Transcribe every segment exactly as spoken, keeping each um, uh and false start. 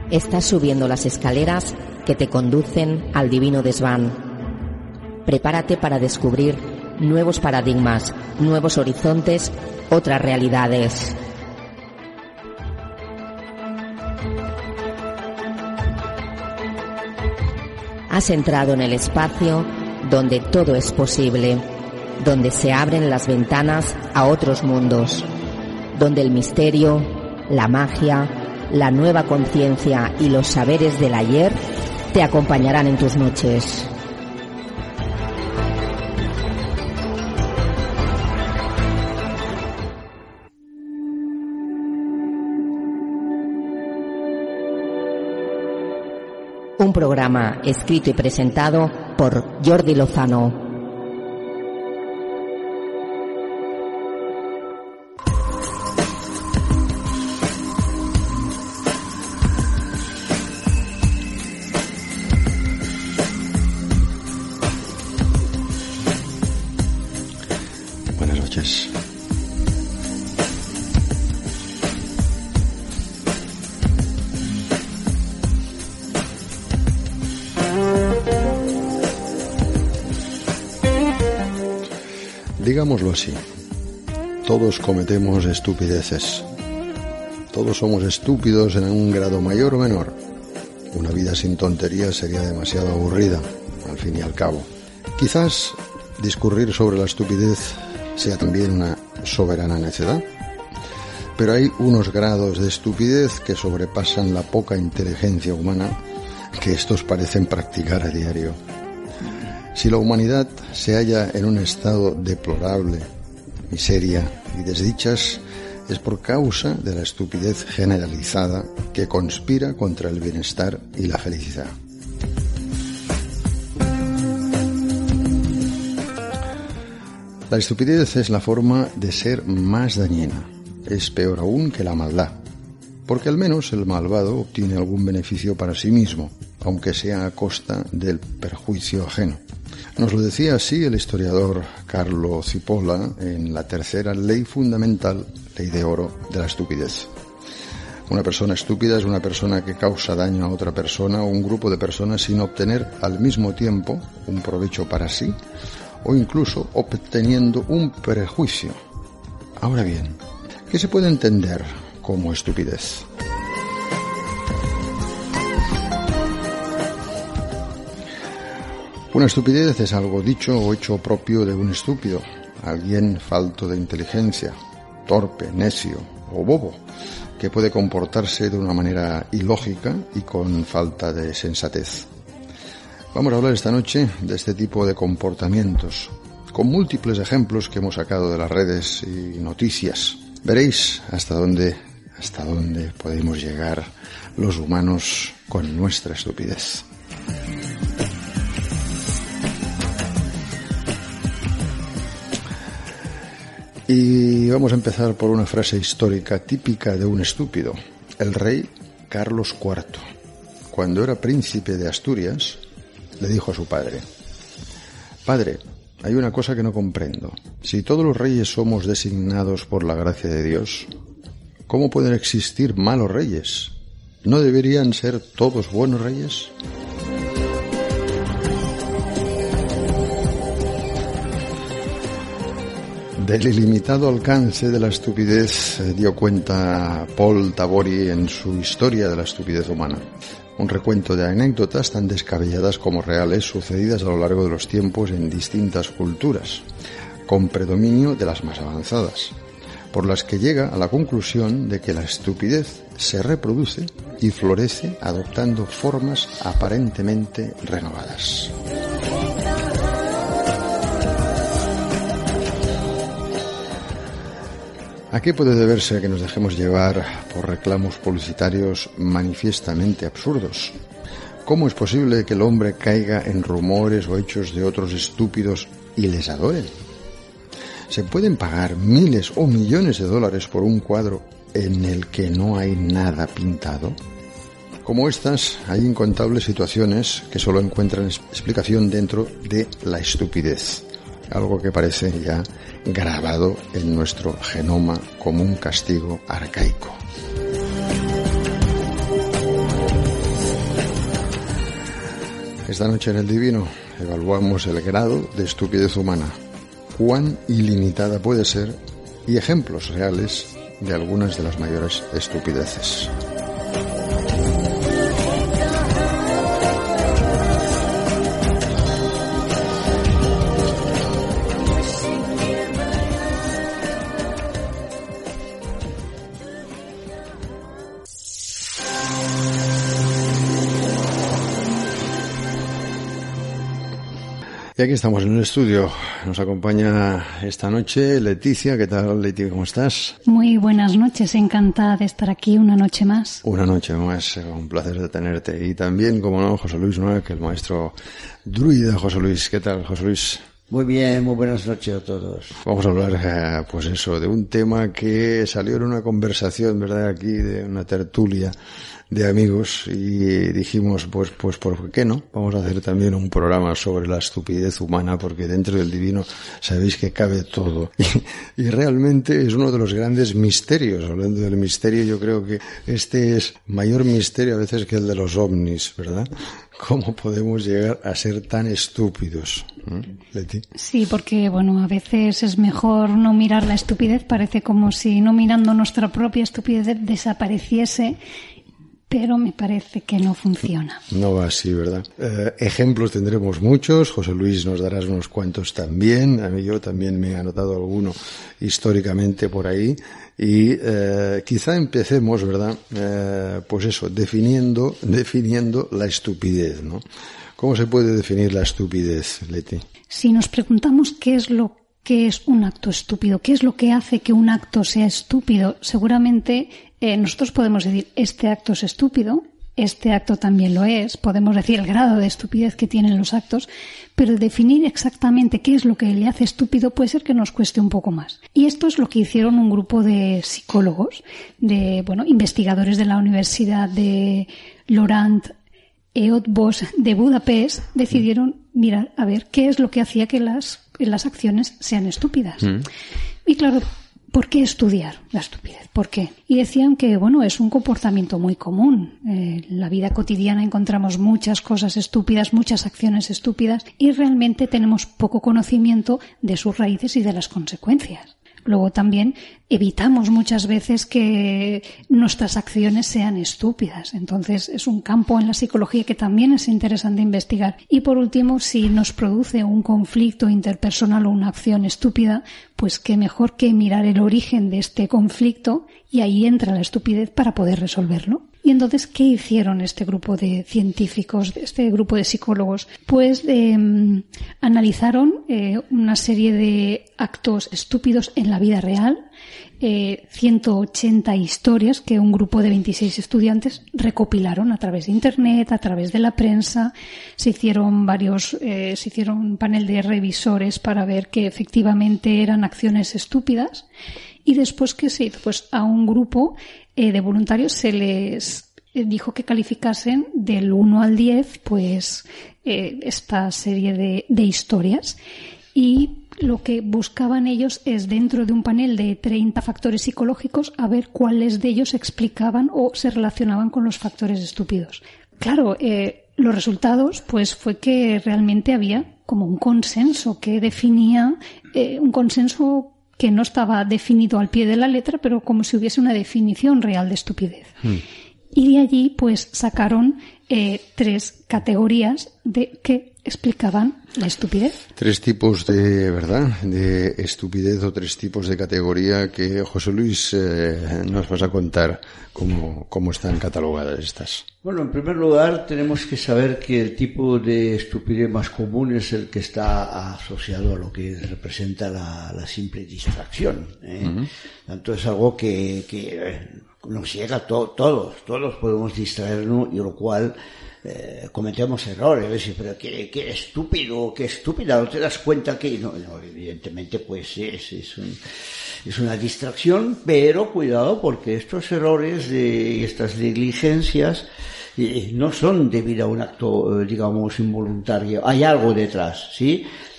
Estás subiendo las escaleras que te conducen al divino desván. Prepárate para descubrir nuevos paradigmas, nuevos horizontes, otras realidades. Has entrado en el espacio donde todo es posible, donde se abren las ventanas a otros mundos, donde el misterio, la magia, la nueva conciencia y los saberes del ayer te acompañarán en tus noches. Un programa escrito y presentado por Jordi Lozano. Buenas noches. Digámoslo así, todos cometemos estupideces, todos somos estúpidos en un grado mayor o menor. Una vida sin tonterías sería demasiado aburrida, al fin y al cabo. Quizás discurrir sobre la estupidez sea también una soberana necedad, pero hay unos grados de estupidez que sobrepasan la poca inteligencia humana que estos parecen practicar a diario. Si la humanidad se halla en un estado deplorable, miseria y desdichas, es por causa de la estupidez generalizada que conspira contra el bienestar y la felicidad. La estupidez es la forma de ser más dañina. Es peor aún que la maldad, porque al menos el malvado obtiene algún beneficio para sí mismo, aunque sea a costa del perjuicio ajeno. Nos lo decía así el historiador Carlo Cipolla en la tercera ley fundamental, ley de oro de la estupidez. Una persona estúpida es una persona que causa daño a otra persona o un grupo de personas sin obtener al mismo tiempo un provecho para sí o incluso obteniendo un perjuicio. Ahora bien, ¿qué se puede entender como estupidez? Una estupidez es algo dicho o hecho propio de un estúpido, alguien falto de inteligencia, torpe, necio o bobo, que puede comportarse de una manera ilógica y con falta de sensatez. Vamos a hablar esta noche de este tipo de comportamientos, con múltiples ejemplos que hemos sacado de las redes y noticias. Veréis hasta dónde, hasta dónde podemos llegar los humanos con nuestra estupidez. Y vamos a empezar por una frase histórica típica de un estúpido. El rey Carlos cuarto, cuando era príncipe de Asturias, le dijo a su padre: «Padre, hay una cosa que no comprendo. Si todos los reyes somos designados por la gracia de Dios, ¿cómo pueden existir malos reyes? ¿No deberían ser todos buenos reyes?». Del ilimitado alcance de la estupidez dio cuenta Paul Tabori en su Historia de la estupidez humana. Un recuento de anécdotas tan descabelladas como reales sucedidas a lo largo de los tiempos en distintas culturas, con predominio de las más avanzadas, por las que llega a la conclusión de que la estupidez se reproduce y florece adoptando formas aparentemente renovadas. ¿A qué puede deberse que nos dejemos llevar por reclamos publicitarios manifiestamente absurdos? ¿Cómo es posible que el hombre caiga en rumores o hechos de otros estúpidos y les adoren? ¿Se pueden pagar miles o millones de dólares por un cuadro en el que no hay nada pintado? Como estas, hay incontables situaciones que solo encuentran explicación dentro de la estupidez. Algo que parece ya grabado en nuestro genoma como un castigo arcaico. Esta noche en El Divino evaluamos el grado de estupidez humana, cuán ilimitada puede ser y ejemplos reales de algunas de las mayores estupideces. Y aquí estamos en el estudio. Nos acompaña esta noche Leticia. ¿Qué tal, Leti? ¿Cómo estás? Muy buenas noches. Encantada de estar aquí una noche más. Una noche más. Un placer de tenerte. Y también, como no, José Luis Noack, que el maestro druida. José Luis, ¿qué tal, José Luis? Muy bien, muy buenas noches a todos. Vamos a hablar, eh, pues eso, de un tema que salió en una conversación, ¿verdad?, aquí, de una tertulia de amigos, y dijimos, pues, pues, ¿por qué no? Vamos a hacer también un programa sobre la estupidez humana, porque dentro del divino sabéis que cabe todo. Y, y realmente es uno de los grandes misterios. Hablando del misterio, yo creo que este es mayor misterio a veces que el de los ovnis, ¿verdad? ¿Cómo podemos llegar a ser tan estúpidos? ¿Eh? Leti. Sí, porque, bueno, a veces es mejor no mirar la estupidez. Parece como si no mirando nuestra propia estupidez desapareciese, pero me parece que no funciona. No va así, ¿verdad? Eh, ejemplos tendremos muchos. José Luis nos darás unos cuantos también. A mí yo también me he anotado alguno históricamente por ahí. Y eh, quizá empecemos, ¿verdad? Eh, pues eso, definiendo, definiendo la estupidez, ¿no? ¿Cómo se puede definir la estupidez, Leti? Si nos preguntamos qué es lo que es un acto estúpido, qué es lo que hace que un acto sea estúpido, seguramente eh, nosotros podemos decir este acto es estúpido, este acto también lo es, podemos decir el grado de estupidez que tienen los actos, pero definir exactamente qué es lo que le hace estúpido puede ser que nos cueste un poco más. Y esto es lo que hicieron un grupo de psicólogos, de bueno, investigadores de la Universidad de Laurent Eötvös de Budapest, decidieron mirar a ver qué es lo que hacía que las, las acciones sean estúpidas. Mm. Y claro, ¿por qué estudiar la estupidez? ¿Por qué? Y decían que, bueno, es un comportamiento muy común. Eh, en la vida cotidiana encontramos muchas cosas estúpidas, muchas acciones estúpidas, y realmente tenemos poco conocimiento de sus raíces y de las consecuencias. Luego también evitamos muchas veces que nuestras acciones sean estúpidas. Entonces es un campo en la psicología que también es interesante investigar. Y por último, si nos produce un conflicto interpersonal o una acción estúpida, pues qué mejor que mirar el origen de este conflicto, y ahí entra la estupidez para poder resolverlo. Y entonces, ¿qué hicieron este grupo de científicos, este grupo de psicólogos? Pues eh, analizaron eh, una serie de actos estúpidos en la vida real, eh, ciento ochenta historias que un grupo de veintiséis estudiantes recopilaron a través de Internet, a través de la prensa. Se hicieron varios, eh, se hicieron un panel de revisores para ver que efectivamente eran acciones estúpidas. Y después, ¿qué se hizo? Pues a un grupo eh, de voluntarios se les eh, dijo que calificasen del uno al diez, pues, eh, esta serie de, de historias. Y lo que buscaban ellos es, dentro de un panel de treinta factores psicológicos, a ver cuáles de ellos explicaban o se relacionaban con los factores estúpidos. Claro, eh, los resultados, pues, fue que realmente había como un consenso que definía, eh, un consenso que no estaba definido al pie de la letra, pero como si hubiese una definición real de estupidez. Mm. Y de allí, pues, sacaron eh, tres categorías de que explicaban la estupidez. Tres tipos de, ¿verdad?, de estupidez, o tres tipos de categoría que, José Luis, eh, nos vas a contar cómo, cómo están catalogadas estas. Bueno, en primer lugar, tenemos que saber que el tipo de estupidez más común es el que está asociado a lo que representa la, la simple distracción, ¿eh? Uh-huh. Tanto es algo que, que eh, nos llega a to- todos, todos podemos distraernos, y lo cual Eh, cometemos errores, ¿ves? Pero qué, qué estúpido, qué estúpida, no te das cuenta que no, no evidentemente pues es, es, un, es una distracción, pero cuidado, porque estos errores y estas negligencias eh, no son debido a un acto, eh, digamos, involuntario, hay algo detrás, ¿sí?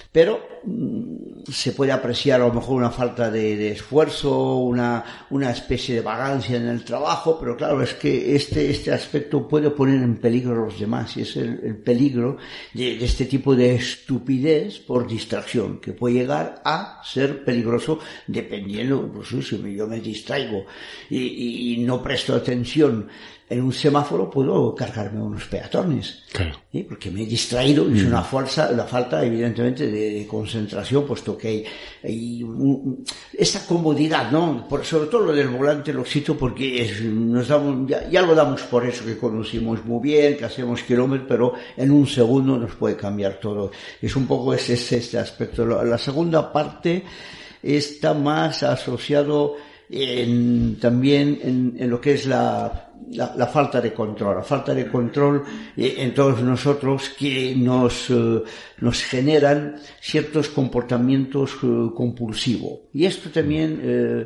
pero mmm, se puede apreciar a lo mejor una falta de, de esfuerzo, una, una especie de vagancia en el trabajo, pero claro, es que este, este aspecto puede poner en peligro a los demás, y es el, el peligro de, de este tipo de estupidez por distracción, que puede llegar a ser peligroso dependiendo, pues si yo me distraigo y, y, y no presto atención en un semáforo, puedo cargarme a unos peatones. Claro. ¿Sí? Porque me he distraído, y es una falsa, una falta evidentemente de, de concentración, puesto que hay, hay un, esa comodidad, ¿no? Por, sobre todo lo del volante lo cito porque es, nos damos, ya, ya lo damos por eso, que conducimos muy bien, que hacemos kilómetros, pero en un segundo nos puede cambiar todo. Es un poco ese, ese, este aspecto. La segunda parte está más asociado en, también en, en lo que es la La, la falta de control, la falta de control eh, en todos nosotros, que nos, eh, nos generan ciertos comportamientos eh, compulsivos. Y esto también eh,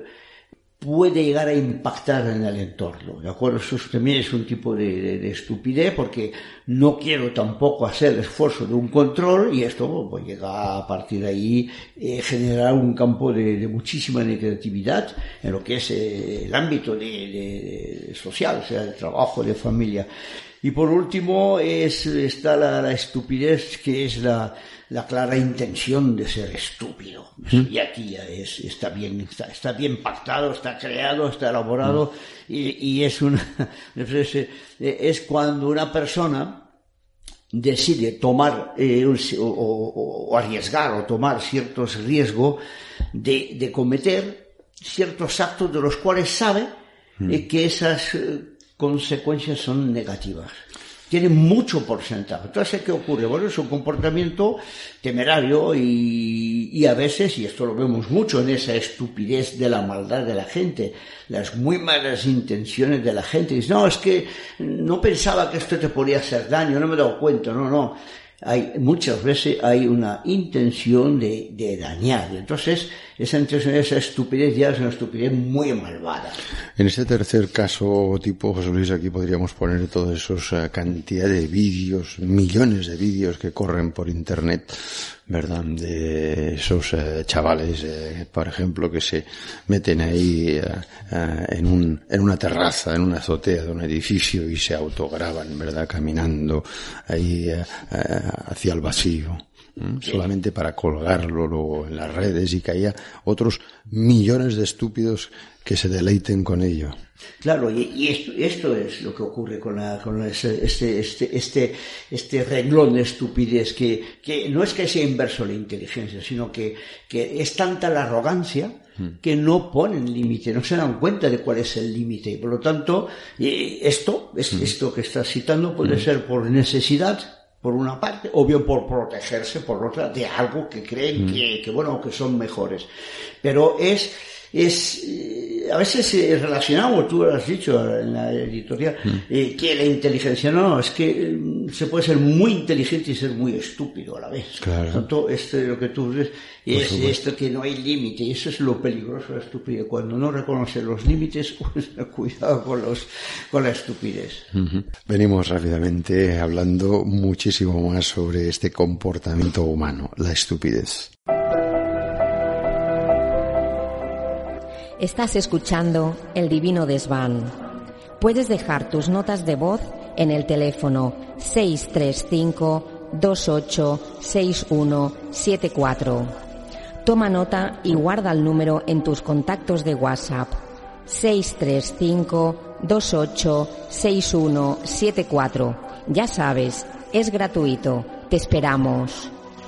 puede llegar a impactar en el entorno, ¿de acuerdo? Eso también es un tipo de, de, de estupidez, porque no quiero tampoco hacer el esfuerzo de un control, y esto pues llega a partir de ahí eh, generar un campo de, de muchísima negatividad en lo que es eh, el ámbito de, de, de social, o sea, de trabajo, de familia. Y por último es, está la, la estupidez, que es la, la clara intención de ser estúpido. ¿Mm? Y aquí ya es, está bien, está, está bien pactado, está creado, está elaborado, ¿Mm? y, y es una, es, es cuando una persona decide tomar eh, o, o, o arriesgar o tomar ciertos riesgos de, de cometer ciertos actos de los cuales sabe mm. eh, que esas eh, consecuencias son negativas. Tiene mucho porcentaje. Entonces, ¿qué ocurre? Bueno, es un comportamiento temerario y, y a veces, y esto lo vemos mucho en esa estupidez de la maldad de la gente, las muy malas intenciones de la gente. Dice, no, es que no pensaba que esto te podía hacer daño, no me he dado cuenta, no, no. Hay, muchas veces hay una intención de, de dañar. Entonces, esa intención, esa estupidez ya es una estupidez muy malvada. En este tercer caso tipo, José Luis, aquí podríamos poner toda esa cantidad de vídeos, millones de vídeos que corren por internet, ¿verdad? De esos eh, chavales, eh, por ejemplo, que se meten ahí eh, eh, en un en una terraza, en una azotea de un edificio y se autograban, ¿verdad? Caminando ahí eh, eh, hacia el vacío. ¿Mm? Solamente para colgarlo luego en las redes, y que haya otros millones de estúpidos que se deleiten con ello. Claro, y, y esto, esto es lo que ocurre con, la, con la, este, este, este, este renglón de estupidez, que, que no es que sea inverso a la inteligencia, sino que, que es tanta la arrogancia que no ponen límite, no se dan cuenta de cuál es el límite, y por lo tanto, eh, esto, es, esto que estás citando puede ser por necesidad, por una parte, o bien por protegerse por otra, de algo que creen mm. que, que, bueno, que son mejores. Pero es, es, eh, a veces eh, relacionado, tú lo has dicho en la editorial, mm. eh, que la inteligencia, no, es que eh, se puede ser muy inteligente y ser muy estúpido a la vez. Claro. Por tanto, esto es lo que tú ves, es esto que no hay límite, y eso es lo peligroso de la estupidez. Cuando no reconoce los límites, pues, cuidado con los, con la estupidez. Uh-huh. Venimos rápidamente hablando muchísimo más sobre este comportamiento humano, la estupidez. Estás escuchando El Divino Desván. Puedes dejar tus notas de voz en el teléfono seis tres cinco, dos ocho seis uno siete cuatro. Toma nota y guarda el número en tus contactos de WhatsApp. seis tres cinco, dos ocho seis uno siete cuatro. Ya sabes, es gratuito. Te esperamos.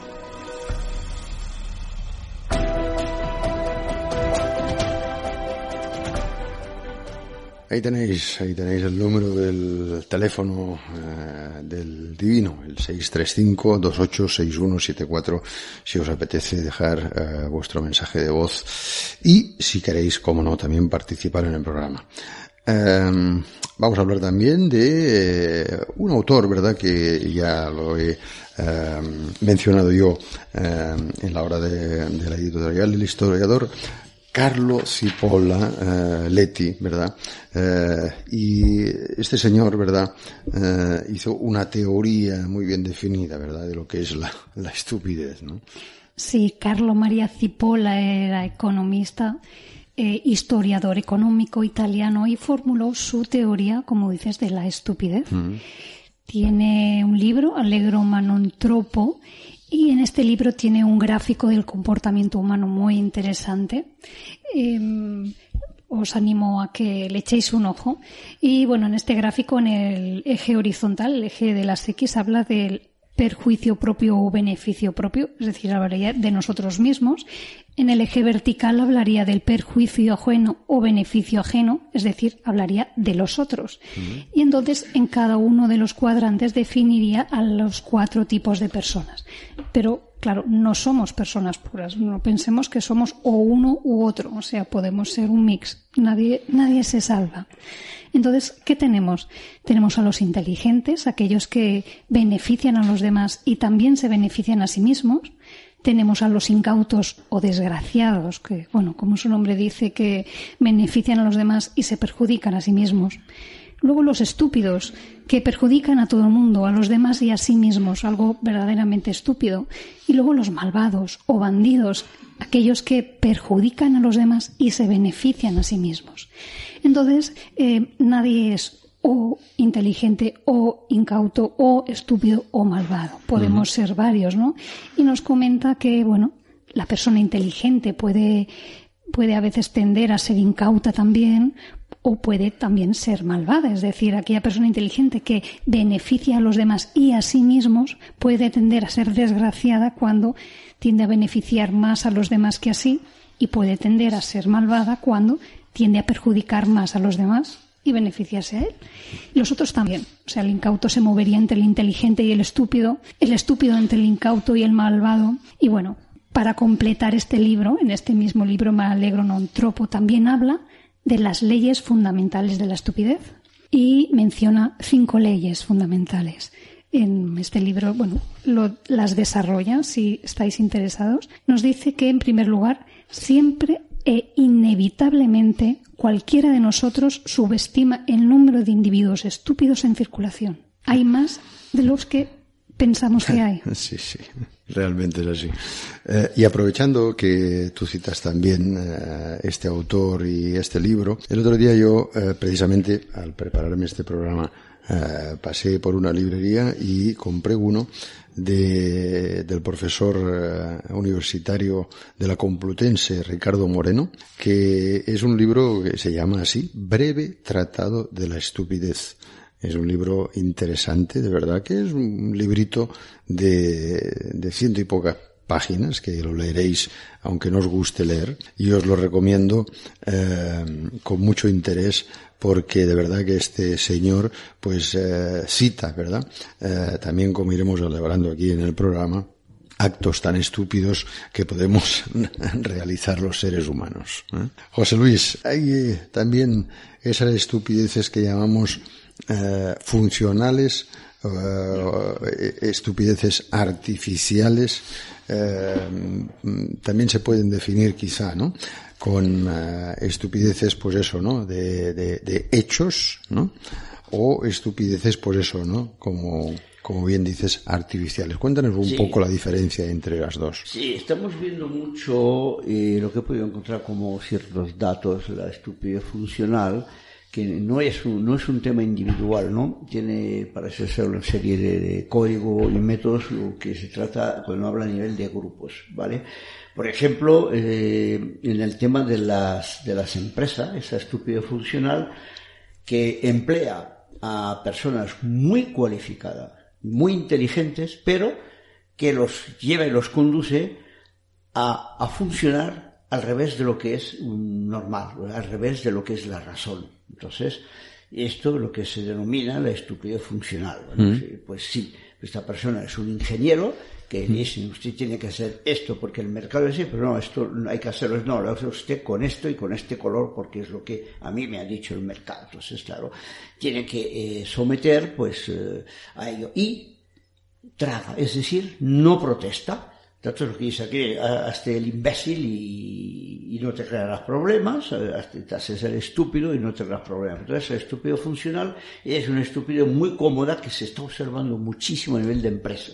Ahí tenéis, ahí tenéis el número del teléfono eh, del Divino, el seis tres cinco, dos ocho seis uno siete cuatro, si os apetece dejar eh, vuestro mensaje de voz, y si queréis, como no, también participar en el programa. Eh, vamos a hablar también de eh, un autor, ¿verdad?, que ya lo he eh, mencionado yo eh, en la hora de, de la editorial, el historiador Carlo Cipolla eh, Leti, ¿verdad? Eh, y este señor, ¿verdad?, eh, hizo una teoría muy bien definida, ¿verdad?, de lo que es la, la estupidez, ¿no? Sí, Carlo Maria Cipolla era economista, eh, historiador económico italiano y formuló su teoría, como dices, de la estupidez. Mm. Tiene un libro, Allegro ma non troppo, y en este libro tiene un gráfico del comportamiento humano muy interesante. Eh, os animo a que le echéis un ojo. Y bueno, en este gráfico, en el eje horizontal, el eje de las X, habla del perjuicio propio o beneficio propio, es decir, hablaría de nosotros mismos. En el eje vertical hablaría del perjuicio ajeno o beneficio ajeno, es decir, hablaría de los otros. Uh-huh. Y entonces en cada uno de los cuadrantes definiría a los cuatro tipos de personas. Pero claro, no somos personas puras, no pensemos que somos o uno u otro, o sea, podemos ser un mix, nadie, nadie se salva. Entonces, ¿qué tenemos? Tenemos a los inteligentes, aquellos que benefician a los demás y también se benefician a sí mismos. Tenemos a los incautos o desgraciados, que, bueno, como su nombre dice, que benefician a los demás y se perjudican a sí mismos. Luego los estúpidos, que perjudican a todo el mundo, a los demás y a sí mismos, algo verdaderamente estúpido. Y luego los malvados o bandidos, aquellos que perjudican a los demás y se benefician a sí mismos. Entonces, eh, nadie es o inteligente o incauto o estúpido o malvado. Podemos uh-huh. ser varios, ¿no? Y nos comenta que, bueno, la persona inteligente puede, puede a veces tender a ser incauta también, o puede también ser malvada, es decir, aquella persona inteligente que beneficia a los demás y a sí mismos puede tender a ser desgraciada cuando tiende a beneficiar más a los demás que a sí, y puede tender a ser malvada cuando tiende a perjudicar más a los demás y beneficiarse a él. Y los otros también, o sea, el incauto se movería entre el inteligente y el estúpido, el estúpido entre el incauto y el malvado. Y bueno, para completar este libro, en este mismo libro, Allegro non troppo, también habla de las leyes fundamentales de la estupidez y menciona cinco leyes fundamentales. En este libro, bueno, lo, las desarrolla, si estáis interesados. Nos dice que, en primer lugar, siempre e inevitablemente cualquiera de nosotros subestima el número de individuos estúpidos en circulación. Hay más de los que pensamos que hay. Sí, sí, realmente es así. Eh, y aprovechando que tú citas también eh, este autor y este libro, el otro día yo, eh, precisamente, al prepararme este programa, eh, pasé por una librería y compré uno de, del profesor eh, universitario de la Complutense, Ricardo Moreno, que es un libro que se llama así, Breve Tratado de la Estupidez. Es un libro interesante, de verdad, que es un librito de, de ciento y pocas páginas, que lo leeréis aunque no os guste leer, y os lo recomiendo eh, con mucho interés, porque de verdad que este señor pues eh, cita, ¿verdad? Eh, también, como iremos elaborando aquí en el programa, actos tan estúpidos que podemos realizar los seres humanos, ¿eh? José Luis, hay eh, también esas estupideces que llamamos eh, funcionales, eh, estupideces artificiales, eh, también se pueden definir quizá, ¿no?, con uh, estupideces, pues eso, ¿no?, de, de, de hechos, ¿no?, o estupideces, pues eso, ¿no?, como, como bien dices, artificiales. Cuéntanos un sí. poco la diferencia entre las dos. Sí, estamos viendo mucho eh, lo que he podido encontrar como ciertos datos, la estupidez funcional, que no es un, no es un tema individual, ¿no? Tiene, parece ser una serie de, de código y métodos, lo que se trata cuando habla a nivel de grupos, ¿vale? Por ejemplo, eh, en el tema de las, de las empresas, esa estupidez funcional que emplea a personas muy cualificadas, muy inteligentes, pero que los lleva y los conduce a, a funcionar al revés de lo que es normal, al revés de lo que es la razón. Entonces, esto es lo que se denomina la estupidez funcional. Bueno, mm. sí, pues sí, esta persona es un ingeniero que dice, usted tiene que hacer esto porque el mercado es así, pero no, esto no hay que hacerlo, no, lo hace usted con esto y con este color porque es lo que a mí me ha dicho el mercado. Entonces, claro, tiene que eh, someter pues eh, a ello y traga, es decir, no protesta. Entonces, lo que dice aquí, hazte el imbécil y, y no te crearás problemas, hazte, te haces el estúpido y no te crearás problemas. Entonces, el estúpido funcional es un estúpido muy cómoda que se está observando muchísimo a nivel de empresas.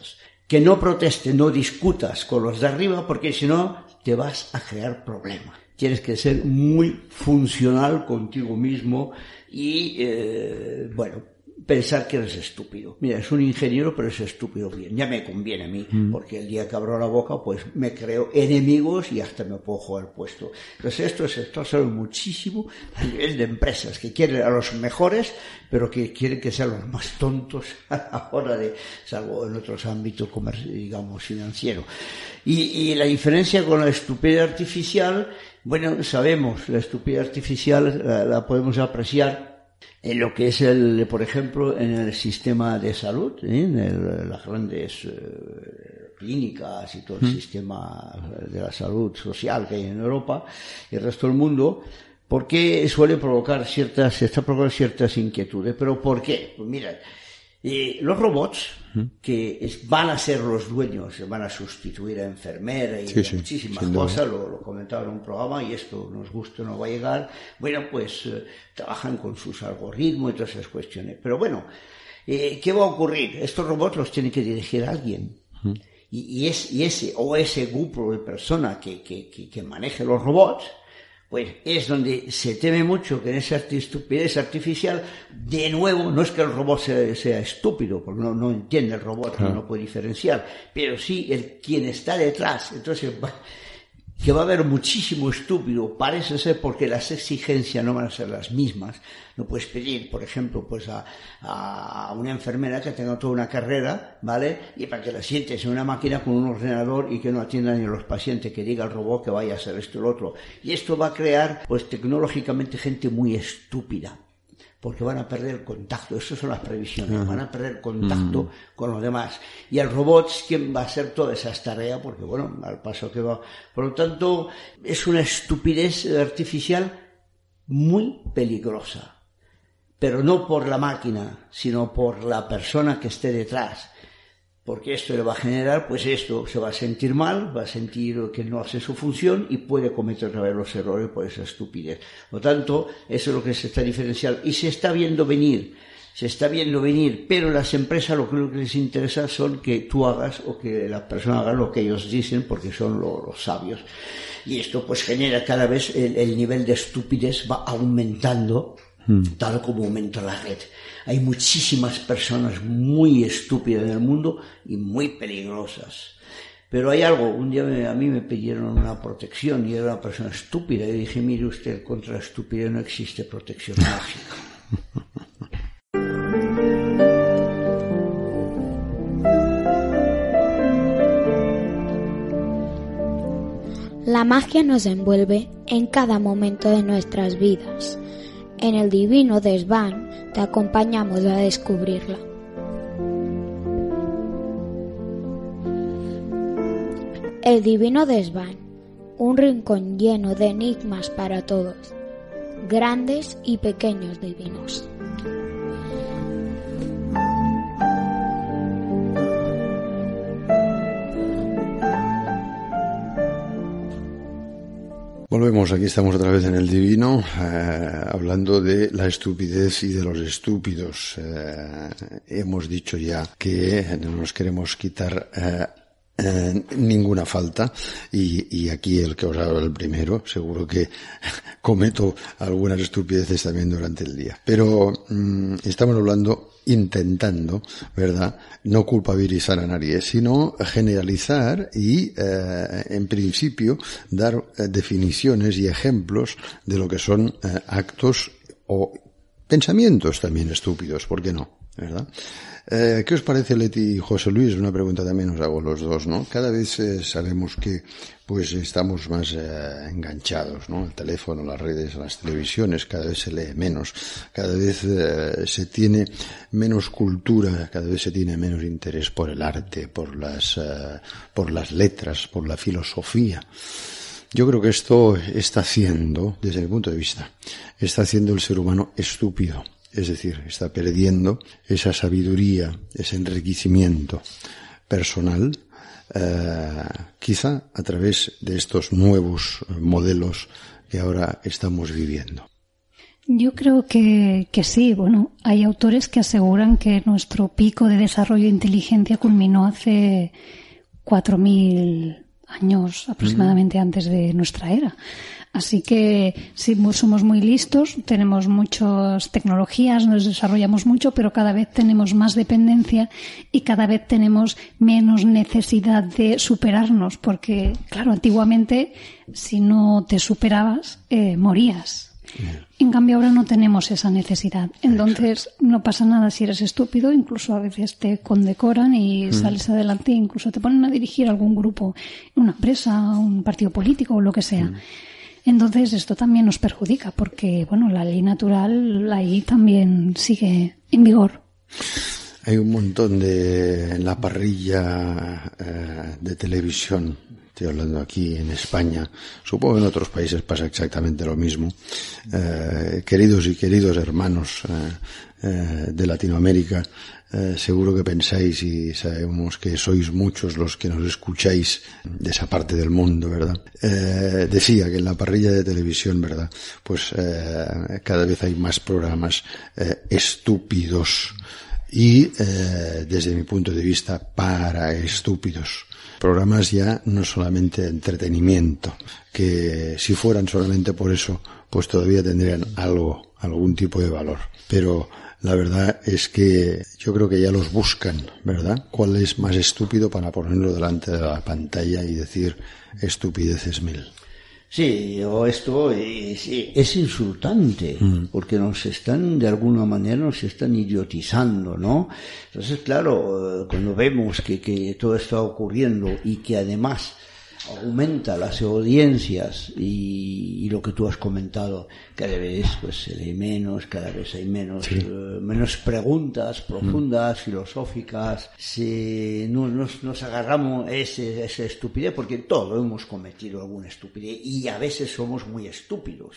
que no protestes, no discutas con los de arriba, porque si no te vas a crear problemas. Tienes que ser muy funcional contigo mismo y, eh, bueno, pensar que eres estúpido. Mira, es un ingeniero, pero es estúpido bien. Ya me conviene a mí, mm. porque el día que abro la boca, pues me creo enemigos y hasta me puedo jugar puesto. Entonces esto es esto sabe muchísimo a nivel de empresas que quieren a los mejores, pero que quieren que sean los más tontos a la hora de, salvo en otros ámbitos, digamos, financieros. Y, y la diferencia con la estupidez artificial, bueno, sabemos, la estupidez artificial la, la podemos apreciar en lo que es el, por ejemplo, en el sistema de salud, ¿eh? en el, las grandes eh, clínicas y todo el mm. sistema de la salud social que hay en Europa y el resto del mundo, porque suele provocar ciertas, se está provocando ciertas inquietudes. ¿Pero por qué? Pues mira, eh, los robots que es, van a ser los dueños, van a sustituir a enfermeras y sí, sí, muchísimas cosas, lo, lo comentaba en un programa y esto nos gusta o no va a llegar, bueno, pues eh, trabajan con sus algoritmos y todas esas cuestiones. Pero bueno, eh, ¿qué va a ocurrir? Estos robots los tiene que dirigir alguien. Uh-huh. Y, y, es, y ese o ese grupo de personas que, que, que, que maneje los robots, pues es donde se teme mucho que en esa estupidez artificial, de nuevo, no es que el robot sea, sea estúpido, porque no, no entiende el robot, claro. no puede diferenciar, pero sí el quien está detrás. Entonces, va, que va a haber muchísimo estúpido, parece ser, porque las exigencias no van a ser las mismas. No puedes pedir, por ejemplo, pues a, a una enfermera que tenga toda una carrera, ¿vale? Y para que la sientes en una máquina con un ordenador y que no atienda ni a los pacientes, que diga al robot que vaya a hacer esto y lo otro. Y esto va a crear, pues tecnológicamente, gente muy estúpida, porque van a perder el contacto. Esas son las previsiones, uh-huh. van a perder contacto uh-huh. con los demás. Y el robot es quien va a hacer todas esas tareas, porque bueno, al paso que va. Por lo tanto, es una estupidez artificial muy peligrosa. Pero no por la máquina, sino por la persona que esté detrás. Porque esto le va a generar, pues esto, se va a sentir mal, va a sentir que no hace su función y puede cometer otra vez los errores por esa estupidez. Por lo tanto, eso es lo que se está diferenciando. Y se está viendo venir, se está viendo venir, pero las empresas lo que les interesa son que tú hagas o que la persona haga lo que ellos dicen, porque son los, los sabios. Y esto pues genera cada vez el, el nivel de estupidez va aumentando, tal como aumenta la red. Hay muchísimas personas muy estúpidas en el mundo y muy peligrosas. Pero hay algo, un día me, a mí me pidieron una protección y era una persona estúpida y dije, mire usted, contra la estupidez no existe protección mágica. La magia nos envuelve en cada momento de nuestras vidas. En el Divino Desván te acompañamos a descubrirla. El Divino Desván, un rincón lleno de enigmas para todos, grandes y pequeños divinos. Volvemos, aquí estamos otra vez en el Divino, eh, hablando de la estupidez y de los estúpidos. Eh, hemos dicho ya que no nos queremos quitar eh, eh, ninguna falta y, y aquí el que os habla el primero, seguro que cometo algunas estupideces también durante el día. Pero mmm, estamos hablando, intentando, ¿verdad?, no culpabilizar a nadie, sino generalizar y, eh, en principio, dar eh, definiciones y ejemplos de lo que son eh, actos o pensamientos también estúpidos, ¿por qué no?, ¿verdad? Eh, ¿Qué os parece, Leti y José Luis? Una pregunta también os hago los dos, ¿no? Cada vez eh, sabemos que pues estamos más eh, enganchados, ¿no? El teléfono, las redes, las televisiones, cada vez se lee menos, cada vez eh, se tiene menos cultura, cada vez se tiene menos interés por el arte, por las, eh, por las letras, por la filosofía. Yo creo que esto está haciendo, desde mi punto de vista, está haciendo el ser humano estúpido. Es decir, está perdiendo esa sabiduría, ese enriquecimiento personal, eh, quizá a través de estos nuevos modelos que ahora estamos viviendo. Yo creo que, que sí. Bueno, hay autores que aseguran que nuestro pico de desarrollo de inteligencia culminó hace cuatro mil años aproximadamente mm. antes de nuestra era. Así que sí, somos muy listos, tenemos muchas tecnologías, nos desarrollamos mucho, pero cada vez tenemos más dependencia y cada vez tenemos menos necesidad de superarnos, porque, claro, antiguamente si no te superabas, eh, morías. Bien. En cambio ahora no tenemos esa necesidad. Entonces Exacto. no pasa nada si eres estúpido, incluso a veces te condecoran y mm. sales adelante, incluso te ponen a dirigir algún grupo, una empresa, un partido político o lo que sea. Mm. Entonces esto también nos perjudica porque, bueno, la ley natural ahí también sigue en vigor. Hay un montón de, en la parrilla eh, de televisión, estoy hablando aquí en España, supongo que en otros países pasa exactamente lo mismo, eh, queridos y queridos hermanos eh, eh, de Latinoamérica, Eh, seguro que pensáis y sabemos que sois muchos los que nos escucháis de esa parte del mundo, ¿verdad? Eh, decía que en la parrilla de televisión, ¿verdad? Pues eh, cada vez hay más programas eh, estúpidos y, eh, desde mi punto de vista, para estúpidos. Programas ya no solamente de entretenimiento, que si fueran solamente por eso, pues todavía tendrían algo, algún tipo de valor. Pero la verdad es que yo creo que ya los buscan, ¿verdad? ¿Cuál es más estúpido para ponerlo delante de la pantalla y decir estupideces mil? Sí, o esto es, es insultante, mm. porque nos están, de alguna manera, nos están idiotizando, ¿no? Entonces, claro, cuando vemos que, que todo está ocurriendo y que además aumenta las audiencias y, y lo que tú has comentado, cada vez pues se lee menos, cada vez hay menos sí. uh, menos preguntas profundas, mm. filosóficas, se, no, nos, nos agarramos a ese, esa estupidez, porque todos hemos cometido alguna estupidez y a veces somos muy estúpidos.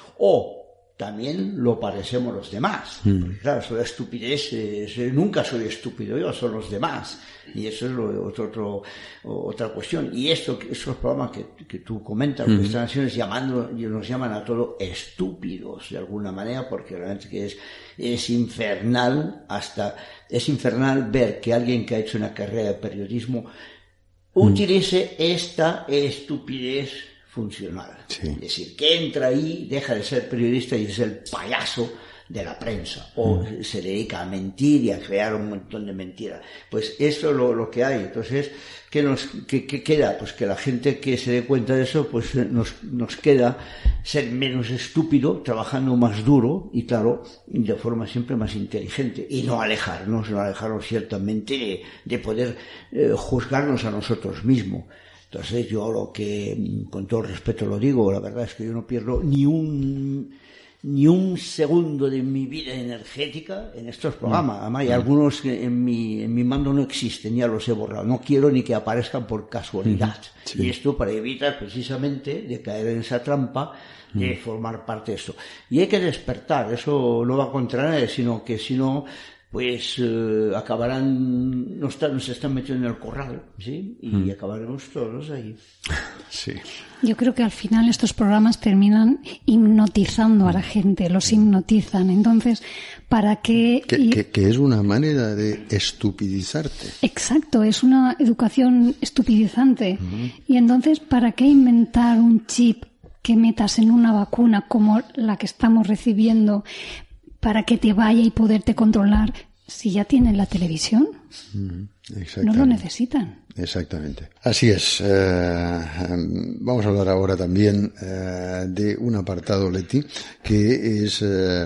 O también lo parecemos los demás. Mm. Porque, claro, eso de estupidez, eh, nunca soy estúpido yo, son los demás. Y eso es lo, otro, otro, otra cuestión. Y esto, esos programas que, que tú comentas, mm. que están haciendo, llamando, nos llaman a todos estúpidos, de alguna manera, porque realmente que es, es infernal, hasta, es infernal ver que alguien que ha hecho una carrera de periodismo mm. utilice esta estupidez funcional. Sí. Es decir, que entra ahí, deja de ser periodista y es el payaso de la prensa, o mm. se dedica a mentir y a crear un montón de mentiras. Pues eso es lo, lo que hay. Entonces, ¿qué nos qué, qué queda? Pues que la gente que se dé cuenta de eso, pues nos, nos queda ser menos estúpido, trabajando más duro y, claro, de forma siempre más inteligente, y no alejarnos, no alejarnos ciertamente de, de poder eh, juzgarnos a nosotros mismos. Entonces yo lo que, con todo respeto lo digo, la verdad es que yo no pierdo ni un ni un segundo de mi vida energética en estos programas. Además, hay algunos que en mi, en mi mando no existen, ya los he borrado. No quiero ni que aparezcan por casualidad. Sí. Y esto para evitar precisamente de caer en esa trampa de formar parte de esto. Y hay que despertar, eso no va contra nadie, sino que si no, pues eh, acabarán, nos, está, nos están metiendo en el corral, ¿sí? Y mm. acabaremos todos ahí. Sí. Yo creo que al final estos programas terminan hipnotizando a la gente, los hipnotizan. Entonces, ¿para qué? Que, y... que, que es una manera de estupidizarte. Exacto, es una educación estupidizante. Uh-huh. Y entonces, ¿para qué inventar un chip que metas en una vacuna como la que estamos recibiendo para que te vaya y poderte controlar si ya tienen la televisión? Uh-huh. No lo necesitan. Exactamente. Así es. Eh, vamos a hablar ahora también eh, de un apartado, Leti, que es eh,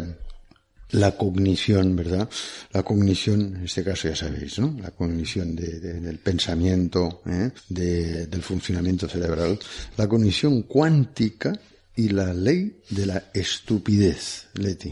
la cognición, ¿verdad? La cognición, en este caso ya sabéis, ¿no? La cognición de, de, del pensamiento, ¿eh? de, del funcionamiento cerebral, la cognición cuántica y la ley de la estupidez, Leti.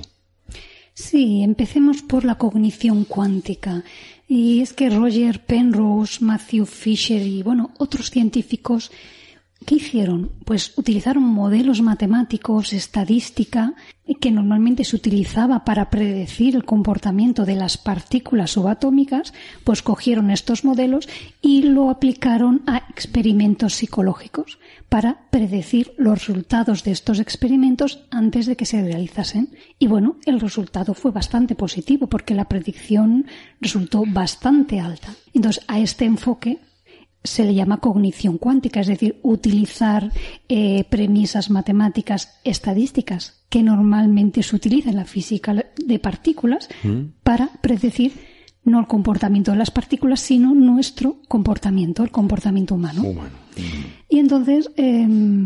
Sí, empecemos por la cognición cuántica. Y es que Roger Penrose, Matthew Fisher y, bueno, otros científicos ¿Qué hicieron? Pues utilizaron modelos matemáticos, estadística, que normalmente se utilizaba para predecir el comportamiento de las partículas subatómicas, pues cogieron estos modelos y lo aplicaron a experimentos psicológicos para predecir los resultados de estos experimentos antes de que se realizasen. Y bueno, el resultado fue bastante positivo porque la predicción resultó bastante alta. Entonces, a este enfoque se le llama cognición cuántica, es decir, utilizar eh, premisas matemáticas estadísticas que normalmente se utiliza en la física de partículas ¿Mm? para predecir no el comportamiento de las partículas, sino nuestro comportamiento, el comportamiento humano. humano. Y entonces, eh,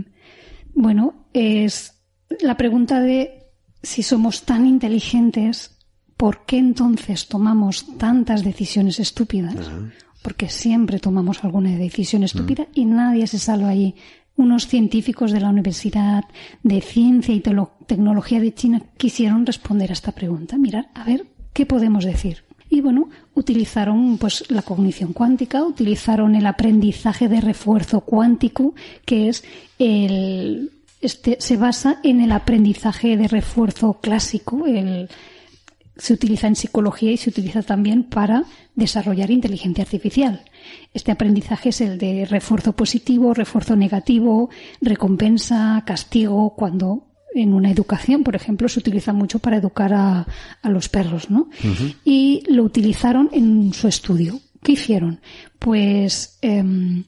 bueno, es la pregunta de si somos tan inteligentes, ¿por qué entonces tomamos tantas decisiones estúpidas? Uh-huh. Porque siempre tomamos alguna decisión estúpida mm. y nadie se salva allí. Unos científicos de la Universidad de Ciencia y Tecnología de China quisieron responder a esta pregunta. Mirar, a ver, ¿qué podemos decir? Y bueno, utilizaron pues la cognición cuántica, utilizaron el aprendizaje de refuerzo cuántico, que es el este se basa en el aprendizaje de refuerzo clásico, el se utiliza en psicología y se utiliza también para desarrollar inteligencia artificial. Este aprendizaje es el de refuerzo positivo, refuerzo negativo, recompensa, castigo, cuando en una educación, por ejemplo, se utiliza mucho para educar a, a los perros, ¿no? Uh-huh. Y lo utilizaron en su estudio. ¿Qué hicieron? Pues eh,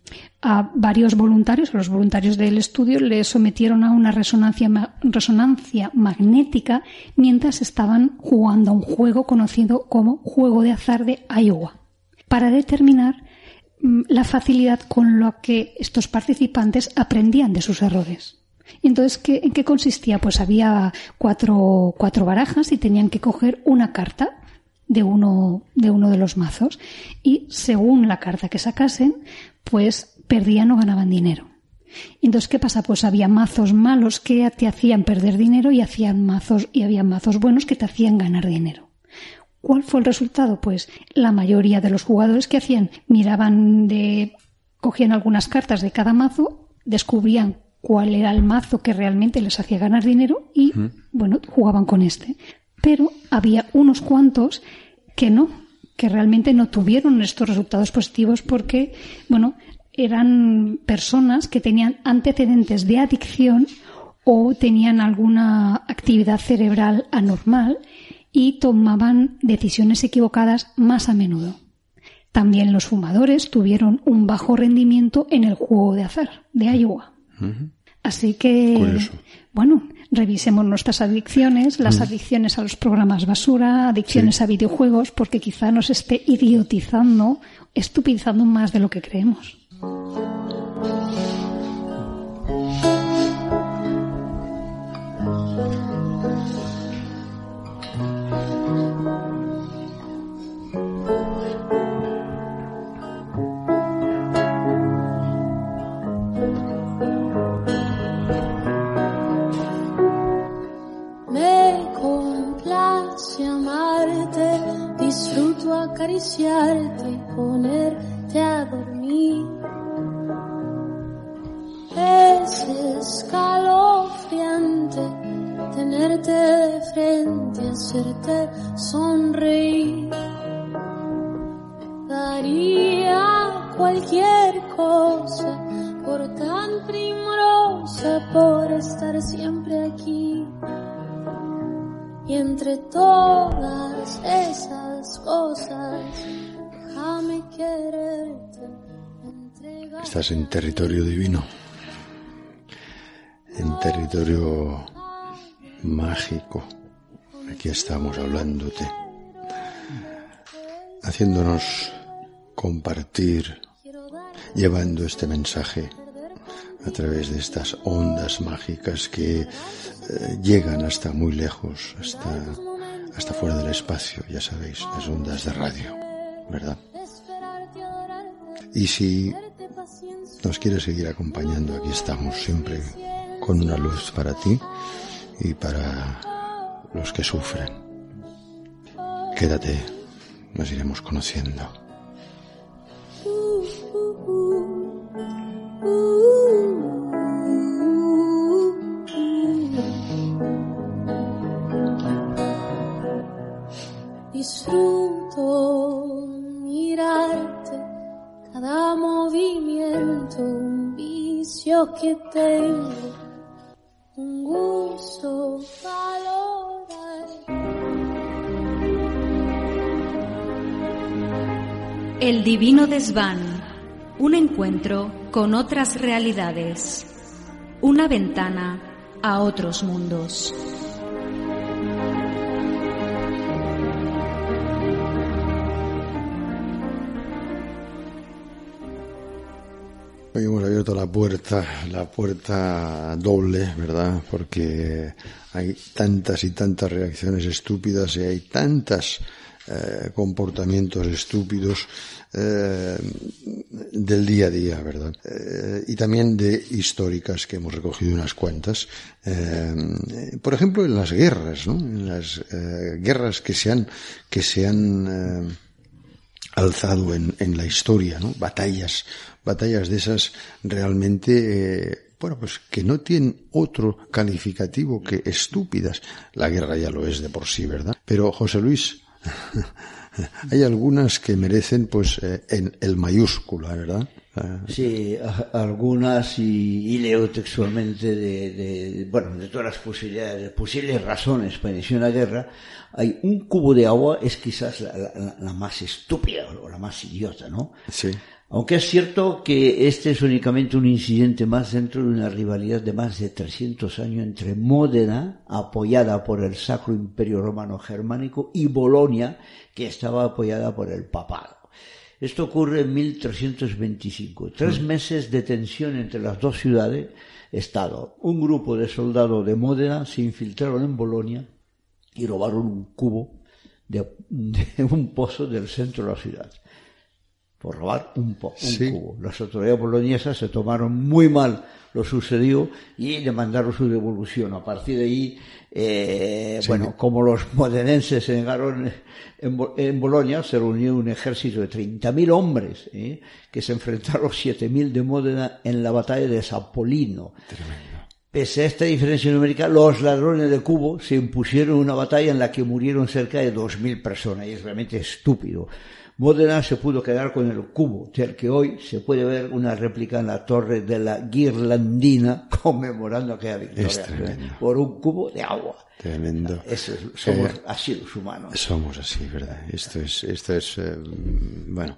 a varios voluntarios, a los voluntarios del estudio, les sometieron a una resonancia, ma- resonancia magnética mientras estaban jugando a un juego conocido como juego de azar de Iowa, para determinar mm, la facilidad con la que estos participantes aprendían de sus errores. Y entonces, ¿qué, ¿en qué consistía? Pues había cuatro, cuatro barajas y tenían que coger una carta de uno de uno de los mazos y según la carta que sacasen pues perdían o ganaban dinero. Entonces, ¿qué pasa? Pues había mazos malos que te hacían perder dinero y hacían mazos y había mazos buenos que te hacían ganar dinero. ¿Cuál fue el resultado? Pues la mayoría de los jugadores que hacían miraban de cogían algunas cartas de cada mazo, descubrían cuál era el mazo que realmente les hacía ganar dinero y ¿Mm? bueno, jugaban con este. Pero había unos cuantos que no, que realmente no tuvieron estos resultados positivos porque, bueno, eran personas que tenían antecedentes de adicción o tenían alguna actividad cerebral anormal y tomaban decisiones equivocadas más a menudo. También los fumadores tuvieron un bajo rendimiento en el juego de azar de Iowa. Uh-huh. Así que, Curioso. bueno, revisemos nuestras adicciones, las mm. adicciones a los programas basura, adicciones sí. a videojuegos, porque quizá nos esté idiotizando, estupidizando más de lo que creemos. Disfruto acariciarte y ponerte a dormir. Es escalofriante tenerte de frente, hacerte sonreír. Daría cualquier cosa por tan primorosa, por estar siempre aquí. Y entre todas esas cosas, déjame quererte. Estás en territorio divino, en territorio mágico. Aquí estamos hablándote, haciéndonos compartir, llevando este mensaje a través de estas ondas mágicas que eh, llegan hasta muy lejos, hasta, hasta fuera del espacio, ya sabéis, las ondas de radio, ¿verdad? Y si nos quieres seguir acompañando, aquí estamos siempre con una luz para ti y para los que sufren. Quédate, nos iremos conociendo. Ooh. que tengo un gusto valorar. El divino desván, un encuentro con otras realidades, una ventana a otros mundos. Hoy hemos abierto la puerta, la puerta doble, ¿verdad? Porque hay tantas y tantas reacciones estúpidas y hay tantos eh, comportamientos estúpidos eh, del día a día, ¿verdad? Eh, y también de históricas, que hemos recogido unas cuantas. Eh, por ejemplo, en las guerras, ¿no? En las eh, guerras que se han, que se han eh, alzado en, en la historia, ¿no? Batallas, batallas de esas realmente, eh, bueno, pues que no tienen otro calificativo que estúpidas. La guerra ya lo es de por sí, ¿verdad? Pero, José Luis, hay algunas que merecen, pues, eh, en el mayúscula, ¿verdad? Sí, a, algunas, y, y leo textualmente de, de, bueno, de todas las posibilidades, posibles razones para iniciar una guerra. Hay un cubo de agua, es quizás la, la, la más estúpida o la más idiota, ¿no? Sí. Aunque es cierto que este es únicamente un incidente más dentro de una rivalidad de más de trescientos años entre Módena, apoyada por el Sacro Imperio Romano Germánico, y Bolonia, que estaba apoyada por el Papado. Esto ocurre en mil trescientos veinticinco. Tres meses de tensión entre las dos ciudades, Estado. Un grupo de soldados de Módena se infiltraron en Bolonia y robaron un cubo de, de un pozo del centro de la ciudad. Por robar un, po, un sí. cubo. Las autoridades boloñesas se tomaron muy mal lo sucedido y demandaron su devolución. A partir de ahí, eh, sí. bueno, como los modenenses se negaron en, en Bolonia, se reunió un ejército de treinta mil hombres, eh, que se enfrentaron a los siete mil de Módena en la batalla de Sapolino. Tremendo. Pese a esta diferencia numérica, los ladrones de cubo se impusieron en una batalla en la que murieron cerca de dos mil personas, y es realmente estúpido. Módena se pudo quedar con el cubo, del que hoy se puede ver una réplica en la torre de la Guirlandina, conmemorando aquella victoria, por un cubo de agua. Tremendo. Eso es, somos eh, así los humanos. Somos así, ¿verdad? Esto es, esto es, eh, bueno,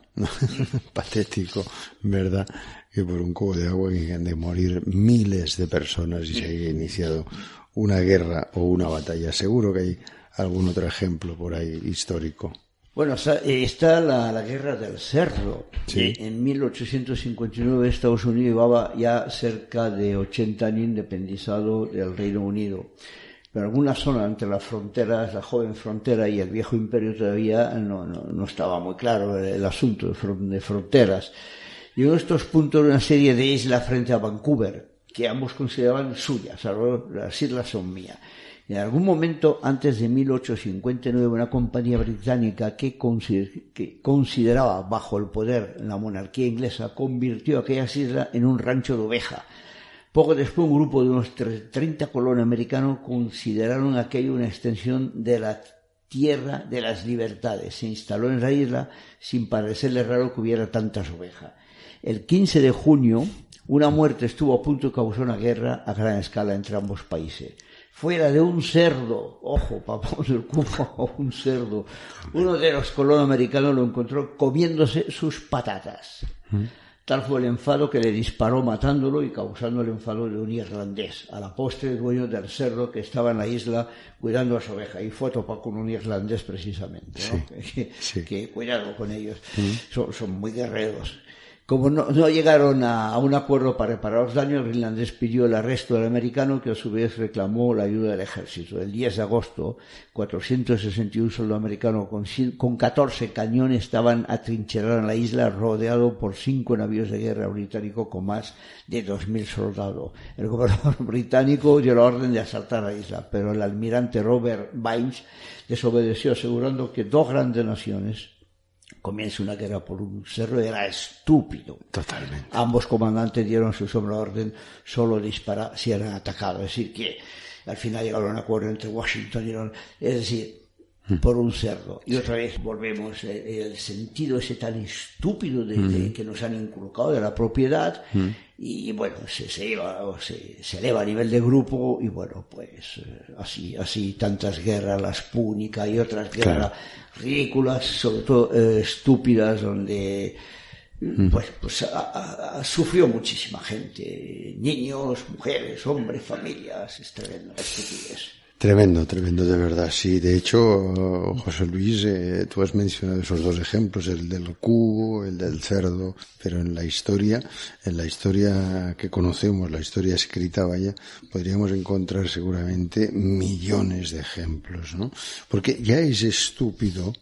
patético, ¿verdad? Que por un cubo de agua que han de morir miles de personas y se haya iniciado una guerra o una batalla. Seguro que hay algún otro ejemplo por ahí histórico. Bueno, está, está la, la guerra del Cerro. Sí. En mil ochocientos cincuenta y nueve Estados Unidos llevaba ya cerca de ochenta años independizado del Reino Unido. Pero en alguna zona entre las fronteras, la joven frontera y el viejo imperio todavía no, no, no estaba muy claro el, el asunto de, front, de fronteras. Y uno de estos puntos era una serie de islas frente a Vancouver, que ambos consideraban suyas, las islas son mías. En algún momento, antes de mil ochocientos cincuenta y nueve, una compañía británica que, consider- que consideraba bajo el poder la monarquía inglesa convirtió aquellas islas en un rancho de oveja. Poco después, un grupo de unos treinta colonos americanos consideraron aquello una extensión de la tierra de las libertades. Se instaló en la isla sin parecerle raro que hubiera tantas ovejas. El quince de junio, una muerte estuvo a punto de causar una guerra a gran escala entre ambos países. Fuera de un cerdo, ojo, papá del cubo, un cerdo. Uno de los colonos americanos lo encontró comiéndose sus patatas. ¿Mm? Tal fue el enfado que le disparó matándolo y causando el enfado de un irlandés. A la postre, el dueño del cerdo que estaba en la isla cuidando a su oveja. Y fue topado con un irlandés precisamente, ¿no? Sí, que, sí. que cuidado con ellos. ¿Mm? Son, son muy guerreros. Como no, no llegaron a, a un acuerdo para reparar los daños, el irlandés pidió el arresto del americano, que a su vez reclamó la ayuda del ejército. El diez de agosto, cuatrocientos sesenta y uno soldados americanos con, con catorce cañones estaban atrincherados en la isla, rodeado por cinco navíos de guerra británicos con más de dos mil soldados. El gobernador británico dio la orden de asaltar la isla, pero el almirante Robert Baines desobedeció, asegurando que dos grandes naciones comienza una guerra por un cerro era estúpido. Totalmente. Ambos comandantes dieron su sombra orden solo disparar si eran atacados. Es decir, que al final llegaron a un acuerdo entre Washington y Irán. Es decir, por un cerdo. Y otra vez volvemos el, el sentido ese tan estúpido de, de que nos han inculcado de la propiedad, y bueno, se, se, eleva, se, se eleva a nivel de grupo, y bueno, pues así, así tantas guerras, las púnicas y otras guerras, claro, ridículas, sobre todo eh, estúpidas, donde pues, pues a, a, sufrió muchísima gente, niños, mujeres, hombres, familias. Es tremendo, estupidez. Tremendo, tremendo, de verdad. Sí, de hecho, José Luis, eh, tú has mencionado esos dos ejemplos, el del cubo, el del cerdo, pero en la historia, en la historia que conocemos, la historia escrita, vaya, podríamos encontrar seguramente millones de ejemplos, ¿no? Porque ya es estúpido,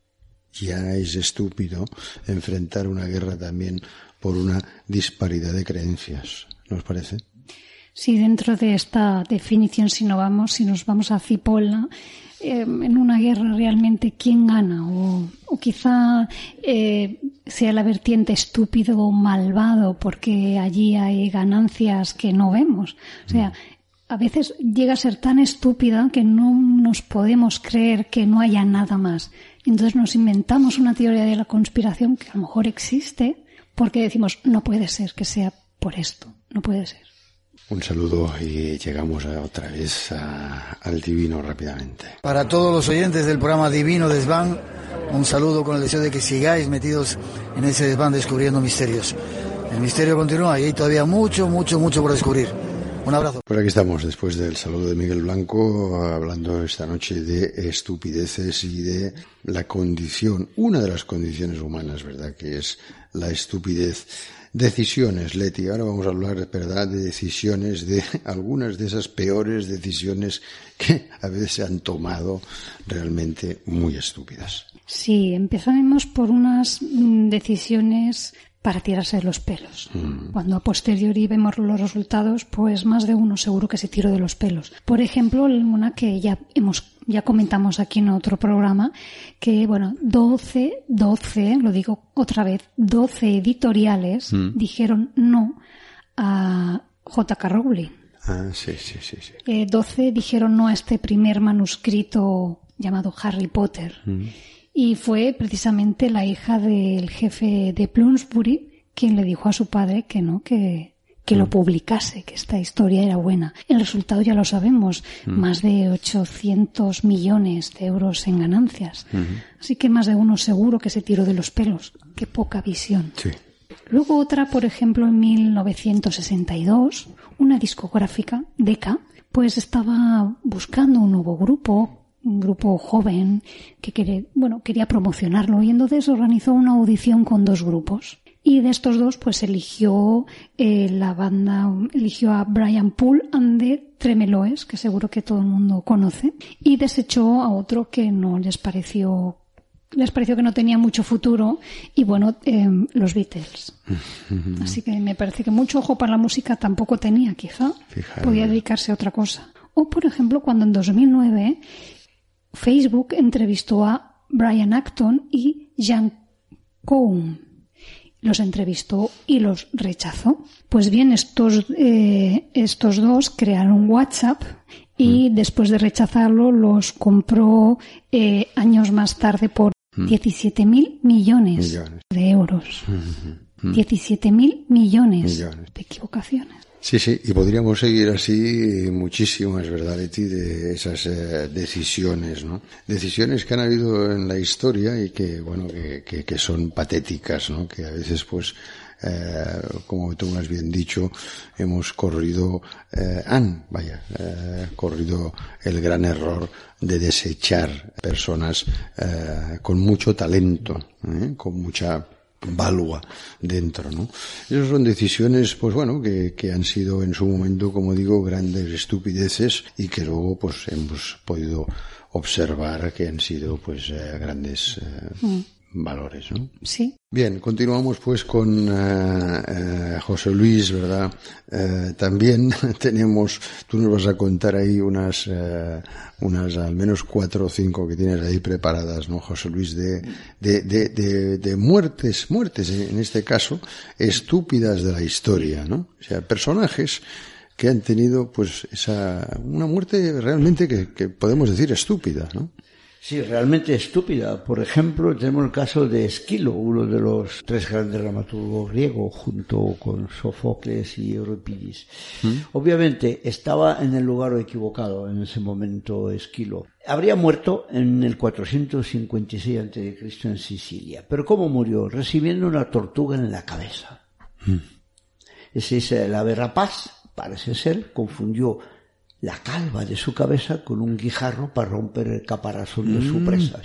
ya es estúpido enfrentar una guerra también por una disparidad de creencias, ¿no os parece? Sí, dentro de esta definición, si no vamos, si nos vamos a Cipolla, eh, en una guerra realmente quién gana, o, o quizá eh, sea la vertiente estúpido o malvado, porque allí hay ganancias que no vemos. O sea, a veces llega a ser tan estúpida que no nos podemos creer que no haya nada más. Entonces nos inventamos una teoría de la conspiración que a lo mejor existe, porque decimos, no puede ser que sea por esto, no puede ser. Un saludo y llegamos a, otra vez a, al Divino rápidamente. Para todos los oyentes del programa Divino Desván, un saludo con el deseo de que sigáis metidos en ese desván descubriendo misterios. El misterio continúa y hay todavía mucho, mucho, mucho por descubrir. Un abrazo. Pues aquí estamos, después del saludo de Miguel Blanco, hablando esta noche de estupideces y de la condición, una de las condiciones humanas, ¿verdad?, que es la estupidez. Decisiones, Leti. Ahora vamos a hablar, ¿verdad?, de decisiones, de algunas de esas peores decisiones que a veces se han tomado realmente muy estúpidas. Sí, empezaremos por unas decisiones para tirarse de los pelos. Mm. Cuando a posteriori vemos los resultados, pues más de uno seguro que se tiró de los pelos. Por ejemplo, una que ya hemos ya comentamos aquí en otro programa, que bueno, doce, doce, lo digo otra vez, doce editoriales mm. dijeron no a J K Rowling. Ah, sí, sí, sí, sí. Eh, doce dijeron no a este primer manuscrito llamado Harry Potter. Mm. Y fue precisamente la hija del jefe de Bloomsbury quien le dijo a su padre que no, que, que mm. lo publicase, que esta historia era buena. El resultado ya lo sabemos, mm. más de ochocientos millones de euros en ganancias. Mm. Así que más de uno seguro que se tiró de los pelos. Qué poca visión. Sí. Luego otra, por ejemplo, en mil novecientos sesenta y dos, una discográfica, Decca, pues estaba buscando un nuevo grupo, un grupo joven que quería, bueno, quería promocionarlo, y entonces organizó una audición con dos grupos. Y de estos dos, pues eligió eh, la banda, eligió a Brian Poole and the Tremeloes, que seguro que todo el mundo conoce, y desechó a otro que no les pareció, les pareció que no tenía mucho futuro, y bueno, eh, los Beatles. Así que me parece que mucho ojo para la música tampoco tenía, quizá. Fíjate. Podía dedicarse a otra cosa. O, por ejemplo, cuando en dos mil nueve Facebook entrevistó a Brian Acton y Jean Cohn. Los entrevistó y los rechazó. Pues bien, estos, eh, estos dos crearon WhatsApp y mm. después de rechazarlo los compró eh, años más tarde por mm. diecisiete mil millones, millones de euros. Mm-hmm. Mm. diecisiete mil millones, millones de equivocaciones. Sí, sí, y podríamos seguir así muchísimo, es verdad, Leti, de esas eh, decisiones, ¿no? Decisiones que han habido en la historia y que, bueno, que, que, que son patéticas, ¿no? Que a veces, pues, eh, como tú me has bien dicho, hemos corrido, eh, han, vaya, eh, corrido el gran error de desechar personas eh, con mucho talento, ¿eh? Con mucha valua dentro, ¿no? Esas son decisiones, pues bueno, que, que han sido en su momento, como digo, grandes estupideces y que luego, pues, hemos podido observar que han sido, pues, eh, grandes eh, mm. valores, ¿no? Sí. Bien, continuamos pues con eh, eh, José Luis, ¿verdad? Eh, también tenemos, tú nos vas a contar ahí unas, eh, unas al menos cuatro o cinco que tienes ahí preparadas, ¿no, José Luis? De, de, de, de, de muertes, muertes en este caso, estúpidas de la historia, ¿no? O sea, personajes que han tenido pues esa, una muerte realmente que, que podemos decir estúpida, ¿no? Sí, realmente estúpida. Por ejemplo, tenemos el caso de Esquilo, uno de los tres grandes dramaturgos griegos, junto con Sófocles y Eurípides. ¿Mm? Obviamente, estaba en el lugar equivocado en ese momento Esquilo. Habría muerto en el cuatrocientos cincuenta y seis antes de Cristo en Sicilia. ¿Pero cómo murió? Recibiendo una tortuga en la cabeza. ¿Mm? Ese es el ave rapaz, parece ser, confundió la calva de su cabeza con un guijarro para romper el caparazón de su presa.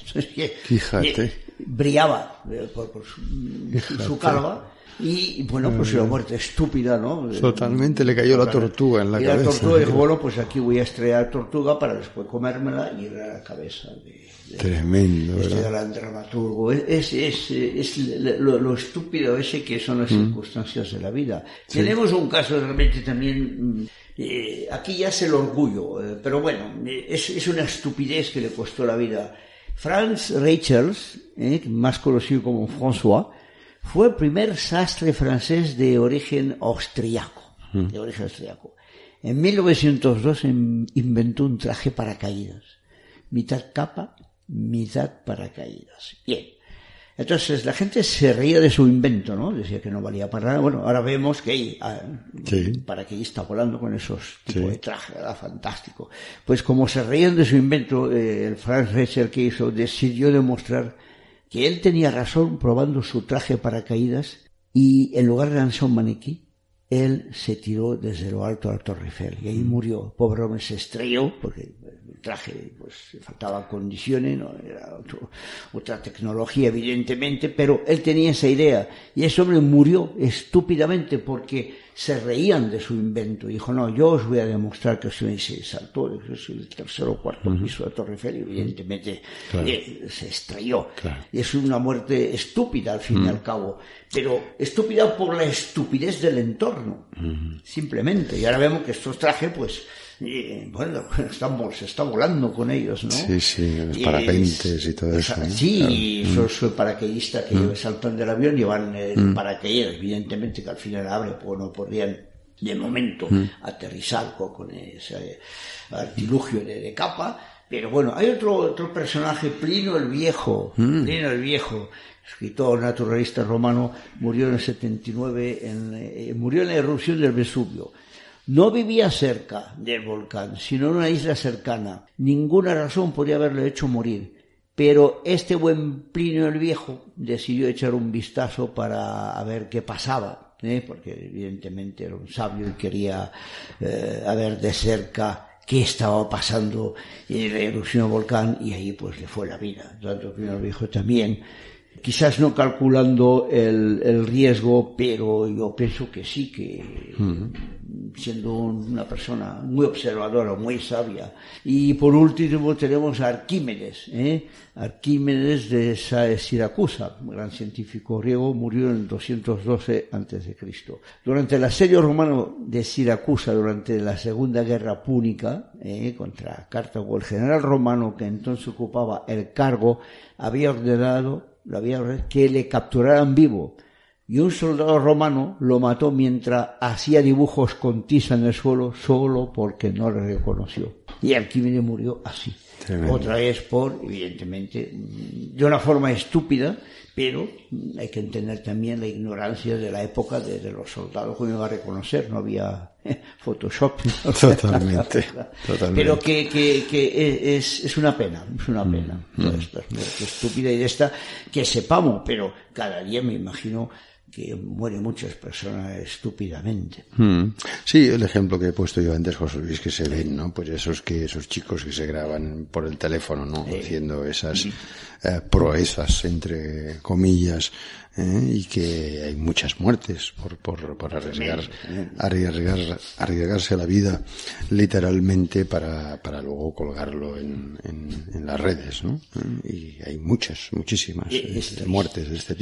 Fíjate. Brillaba por, por su, su calva y, bueno, pues una muerte estúpida, ¿no? Totalmente, le cayó la tortuga en la y cabeza. Y la tortuga dijo, bueno, pues aquí voy a estrellar tortuga para después comérmela y ir a la cabeza de... de Tremendo, este ¿verdad? gran dramaturgo. Es, es, es, es lo, lo estúpido ese que son las mm. circunstancias de la vida. Sí. Tenemos un caso realmente también... Eh, aquí ya es el orgullo, eh, pero bueno, eh, es, es una estupidez que le costó la vida. Franz Reichels, eh, más conocido como François, fue el primer sastre francés de origen austriaco. Mm. De origen austriaco. En mil novecientos dos in, inventó un traje paracaídas. Mitad capa, mitad paracaídas. Bien. Entonces la gente se reía de su invento, ¿no? Decía que no valía para nada. Bueno, ahora vemos que hay ah, sí. paracaidista volando con esos tipos sí. de trajes, ¿verdad? Fantástico. Pues como se reían de su invento, eh, el Franz Reichel que hizo decidió demostrar que él tenía razón probando su traje paracaídas y en lugar de lanzar un maniquí, él se tiró desde lo alto a la Torre Eiffel y ahí murió. Pobre hombre, se estrelló porque el traje, pues, faltaban condiciones, no era otro, otra tecnología evidentemente, pero él tenía esa idea y ese hombre murió estúpidamente porque se reían de su invento y dijo, no, yo os voy a demostrar que soy, se saltó el tercer o cuarto piso de la Torre Eiffel y evidentemente claro. eh, se estrelló. Claro. Y es una muerte estúpida al fin uh-huh. y al cabo, pero estúpida por la estupidez del entorno, uh-huh. simplemente. Y ahora vemos que estos trajes, pues, y, bueno, estamos, se está volando con ellos, ¿no? Sí, sí, los parapentes y todo eso. ¿no? Sí, claro. y mm. soy, soy paracaidista que mm. saltan del avión, llevan el mm. paracaídas, evidentemente que al final abre, pues no podrían de momento mm. aterrizar con, con ese artilugio de, de capa. Pero bueno, hay otro, otro personaje, Plinio el Viejo, mm. Plinio el Viejo, escritor naturalista romano, murió en el setenta y nueve, en, eh, murió en la erupción del Vesubio. No vivía cerca del volcán, sino en una isla cercana. Ninguna razón podía haberle hecho morir. Pero este buen Plinio el Viejo decidió echar un vistazo para a ver qué pasaba, ¿eh? Porque evidentemente era un sabio y quería eh, a ver de cerca qué estaba pasando en la erupción del volcán, y ahí pues le fue la vida. Tanto Plinio el Viejo también, quizás no calculando el, el riesgo, pero yo pienso que sí, que uh-huh. siendo una persona muy observadora, muy sabia. Y por último tenemos a Arquímedes, ¿eh? Arquímedes de Siracusa, un gran científico griego, murió en el doscientos doce antes de Cristo. Durante el asedio romano de Siracusa, durante la Segunda Guerra Púnica, ¿eh? contra Cartago, el general romano que entonces ocupaba el cargo había ordenado lo había que le capturaran vivo, y un soldado romano lo mató mientras hacía dibujos con tiza en el suelo solo porque no le reconoció. Y Arquímedes murió así. Tremendo. Otra vez por, evidentemente, de una forma estúpida, pero hay que entender también la ignorancia de la época de, de los soldados. ¿Cómo iba a reconocer? No había eh, Photoshop. Totalmente, totalmente. Pero que, que, que es, es una pena, es una pena. Mm. Toda esta muerte estúpida y de esta que sepamos, pero cada día me imagino que mueren muchas personas estúpidamente. Mm. Sí, el ejemplo que he puesto yo antes, José Luis, que se ven, ¿no? Pues esos que esos chicos que se graban por el teléfono, ¿no? Eh. Haciendo esas eh, proezas, entre comillas, ¿eh? Y que hay muchas muertes por por, por arriesgar, arriesgar, arriesgarse a la vida literalmente para para luego colgarlo en, en, en las redes, ¿no? Y hay muchas, muchísimas eh, muertes de este tipo.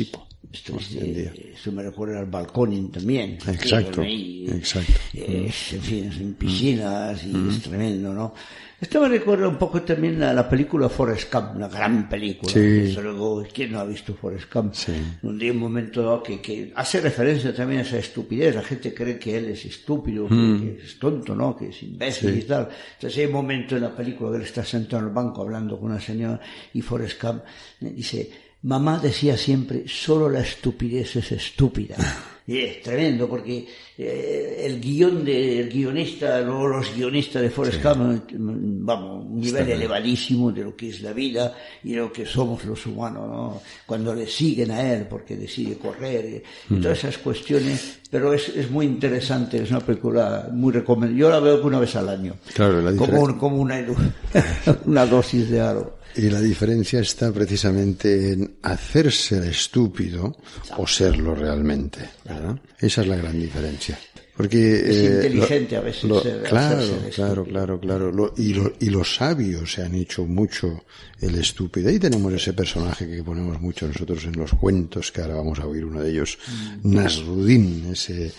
Esto, es, eh, esto me recuerda al Balconing también. Exacto, y, exacto. Es, en fin, en piscinas y mm. es tremendo, ¿no? Esto me recuerda un poco también a la película Forrest Gump, una gran película. Sí. Desde luego, ¿quién no ha visto Forrest Gump? Sí. Un día, un momento dado que, que hace referencia también a esa estupidez. La gente cree que él es estúpido, mm. que, que es tonto, ¿no? Que es imbécil sí. y tal. Entonces hay un momento en la película que él está sentado en el banco hablando con una señora y Forrest Gump dice: mamá decía siempre, solo la estupidez es estúpida. Y es tremendo porque eh, el guión de, el guionista, luego los guionistas de Forrest Gump, sí. vamos, un nivel Está elevadísimo bien. de lo que es la vida y de lo que somos los humanos, ¿no? Cuando le siguen a él porque decide correr y, mm. y todas esas cuestiones, pero es, es muy interesante, es una película muy recomendable. Yo la veo una vez al año. Claro, la como, un, como una, una dosis de aro. Y la diferencia está precisamente en hacerse el estúpido o serlo realmente, ¿verdad? Esa es la gran diferencia. Porque es eh, inteligente lo, a veces lo, ser, claro, claro, claro, claro. Lo, y, lo, y los sabios se han hecho mucho el estúpido. Ahí tenemos ese personaje que ponemos mucho nosotros en los cuentos, que ahora vamos a oír uno de ellos, mm. Nasruddin, ese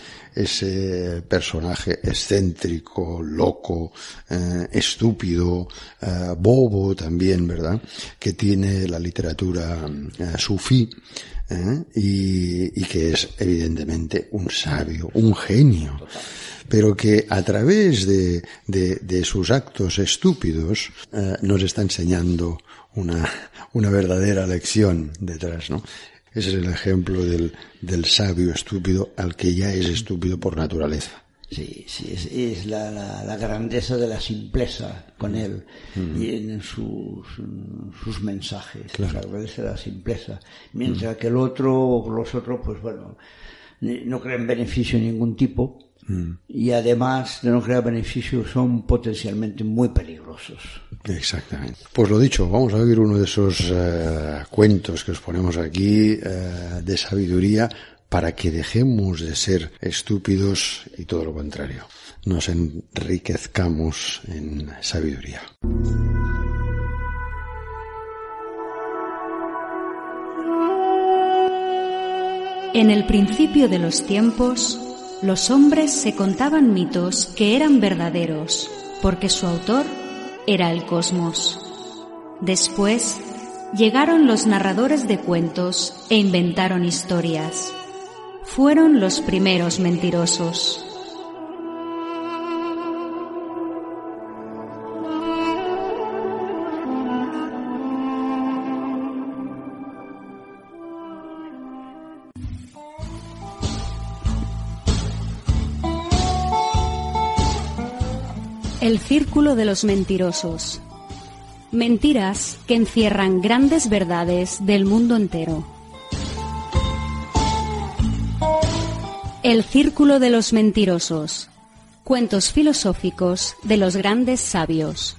ese personaje excéntrico, loco, eh, estúpido, eh, bobo también, ¿verdad? Que tiene la literatura eh, sufí. ¿Eh? Y, y que es evidentemente un sabio, un genio, pero que a través de, de, de sus actos estúpidos eh, nos está enseñando una, una verdadera lección detrás, ¿no? Ese es el ejemplo del, del sabio estúpido al que ya es estúpido por naturaleza. Sí, sí, es, es la, la, la grandeza de la simpleza con él mm. y en sus, sus mensajes, claro. La grandeza de la simpleza. Mientras mm. que el otro, los otros, pues bueno, no crean beneficio de ningún tipo mm. y además de no crear beneficio son potencialmente muy peligrosos. Exactamente. Pues lo dicho, vamos a oír uno de esos uh, cuentos que os ponemos aquí uh, de sabiduría, para que dejemos de ser estúpidos y todo lo contrario, nos enriquezcamos en sabiduría. En el principio de los tiempos, los hombres se contaban mitos que eran verdaderos, porque su autor era el cosmos. Después, llegaron los narradores de cuentos e inventaron historias. Fueron los primeros mentirosos. El círculo de los mentirosos. Mentiras que encierran grandes verdades del mundo entero. El círculo de los mentirosos. Cuentos filosóficos de los grandes sabios.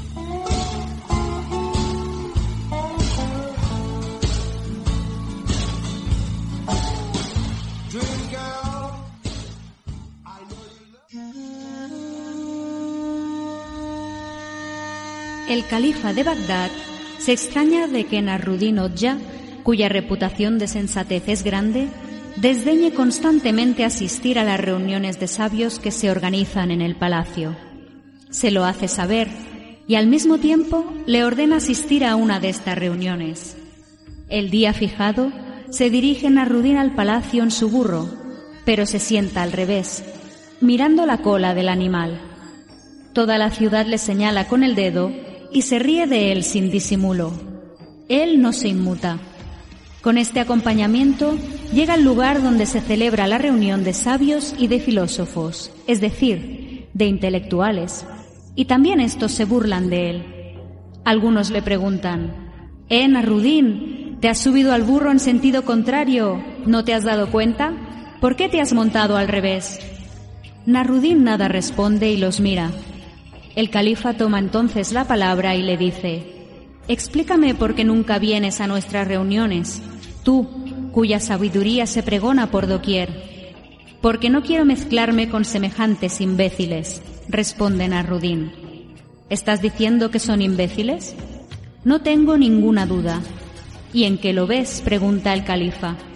El califa de Bagdad se extraña de que Nasruddin Hodja, cuya reputación de sensatez es grande, desdeñe constantemente asistir a las reuniones de sabios que se organizan en el palacio. Se lo hace saber y al mismo tiempo le ordena asistir a una de estas reuniones. El día fijado se dirige Nasruddin al palacio en su burro, pero se sienta al revés, mirando la cola del animal. Toda la ciudad le señala con el dedo y se ríe de él sin disimulo. Él no se inmuta. Con este acompañamiento llega al lugar donde se celebra la reunión de sabios y de filósofos, es decir, de intelectuales, y también estos se burlan de él. Algunos le preguntan: «Eh, Nasruddin, ¿te has subido al burro en sentido contrario? ¿No te has dado cuenta? ¿Por qué te has montado al revés?» Nasruddin nada responde y los mira. El califa toma entonces la palabra y le dice: «Explícame por qué nunca vienes a nuestras reuniones, tú, cuya sabiduría se pregona por doquier». «Porque no quiero mezclarme con semejantes imbéciles», responde Nasruddin. «¿Estás diciendo que son imbéciles?» «No tengo ninguna duda». «¿Y en qué lo ves?», pregunta el califa.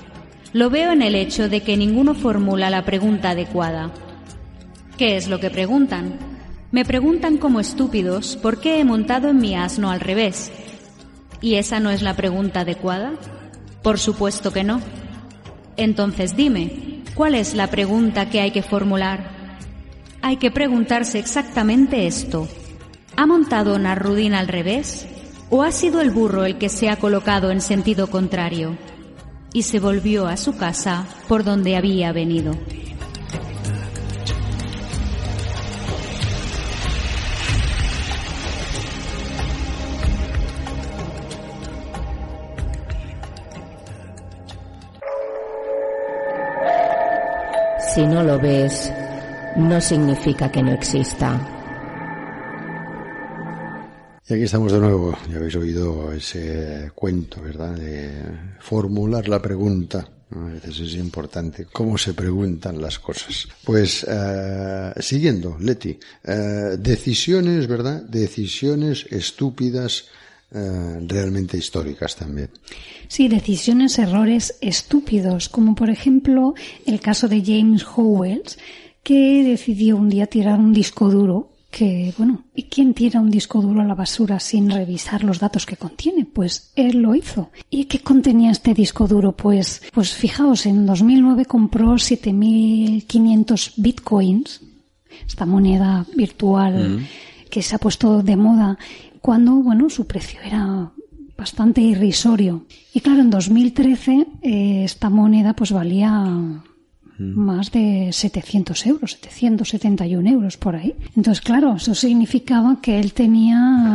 Lo veo en el hecho de que ninguno formula la pregunta adecuada. ¿Qué es lo que preguntan? Me preguntan como estúpidos por qué he montado en mi asno al revés. ¿Y esa no es la pregunta adecuada? Por supuesto que no. Entonces dime, ¿cuál es la pregunta que hay que formular? Hay que preguntarse exactamente esto. ¿Ha montado Nasrudin al revés? ¿O ha sido el burro el que se ha colocado en sentido contrario? Y se volvió a su casa por donde había venido. Si no lo ves, no significa que no exista. Y aquí estamos de nuevo. Ya habéis oído ese cuento, ¿verdad? De formular la pregunta. A veces es importante cómo se preguntan las cosas. Pues, uh, siguiendo, Leti, uh, decisiones, ¿verdad? Decisiones estúpidas, uh, realmente históricas también. Sí, decisiones, errores estúpidos, como por ejemplo el caso de James Howells, que decidió un día tirar un disco duro. Que, bueno, ¿y quién tira un disco duro a la basura sin revisar los datos que contiene? Pues él lo hizo. ¿Y qué contenía este disco duro? Pues, pues fijaos, en dos mil nueve compró siete mil quinientos bitcoins, esta moneda virtual mm. que se ha puesto de moda, cuando, bueno, su precio era bastante irrisorio. Y claro, en dos mil trece eh, esta moneda pues valía más de setecientos euros, setecientos setenta y uno euros por ahí. Entonces, claro, eso significaba que él tenía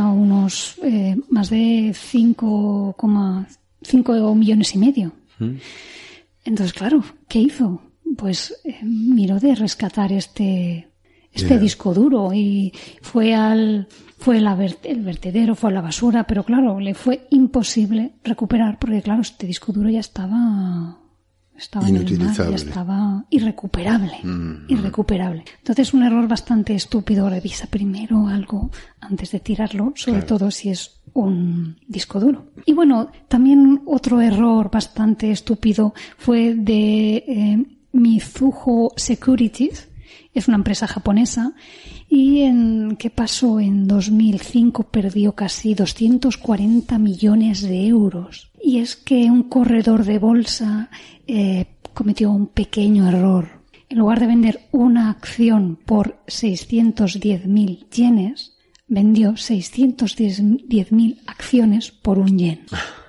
unos eh, más de cinco coma cinco millones y medio. ¿Mm? Entonces, claro, ¿qué hizo? Pues eh, miró de rescatar este este yeah. disco duro y fue al fue la ver, el vertedero, fue a la basura, pero claro, le fue imposible recuperar porque, claro, este disco duro ya estaba Estaba en el mar, ya estaba irrecuperable, mm, irrecuperable. Entonces, un error bastante estúpido. Revisa primero algo antes de tirarlo, sobre claro. todo si es un disco duro. Y bueno, también otro error bastante estúpido fue de eh, Mizuho Securities. Es una empresa japonesa y en ¿qué pasó? En dos mil cinco perdió casi doscientos cuarenta millones de euros. Y es que un corredor de bolsa eh, cometió un pequeño error. En lugar de vender una acción por seiscientos diez mil yenes, vendió seiscientos diez mil acciones por un yen.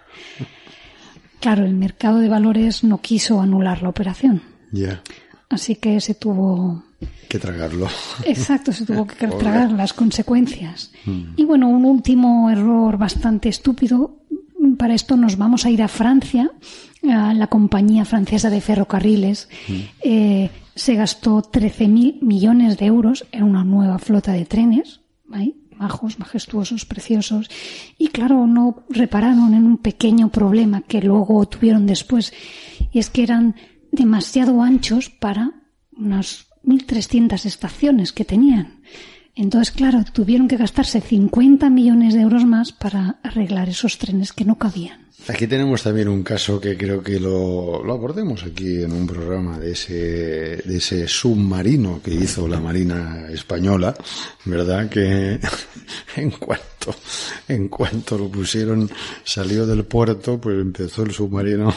Claro, el mercado de valores no quiso anular la operación. Ya. Yeah. Así que se tuvo que tragarlo. Exacto, se tuvo que tragar las consecuencias. Mm. Y bueno, un último error bastante estúpido. Para esto nos vamos a ir a Francia. A la compañía francesa de ferrocarriles mm. eh, se gastó trece mil millones de euros en una nueva flota de trenes, ¿vale? Majos, majestuosos, preciosos. Y claro, no repararon en un pequeño problema que luego tuvieron después. Y es que eran demasiado anchos para unas mil trescientas estaciones que tenían. Entonces, claro, tuvieron que gastarse cincuenta millones de euros más para arreglar esos trenes que no cabían. Aquí tenemos también un caso que creo que lo, lo abordemos aquí en un programa de ese, de ese submarino que hizo la Marina Española, ¿verdad? Que en cuanto, en cuanto lo pusieron, salió del puerto, pues empezó el submarino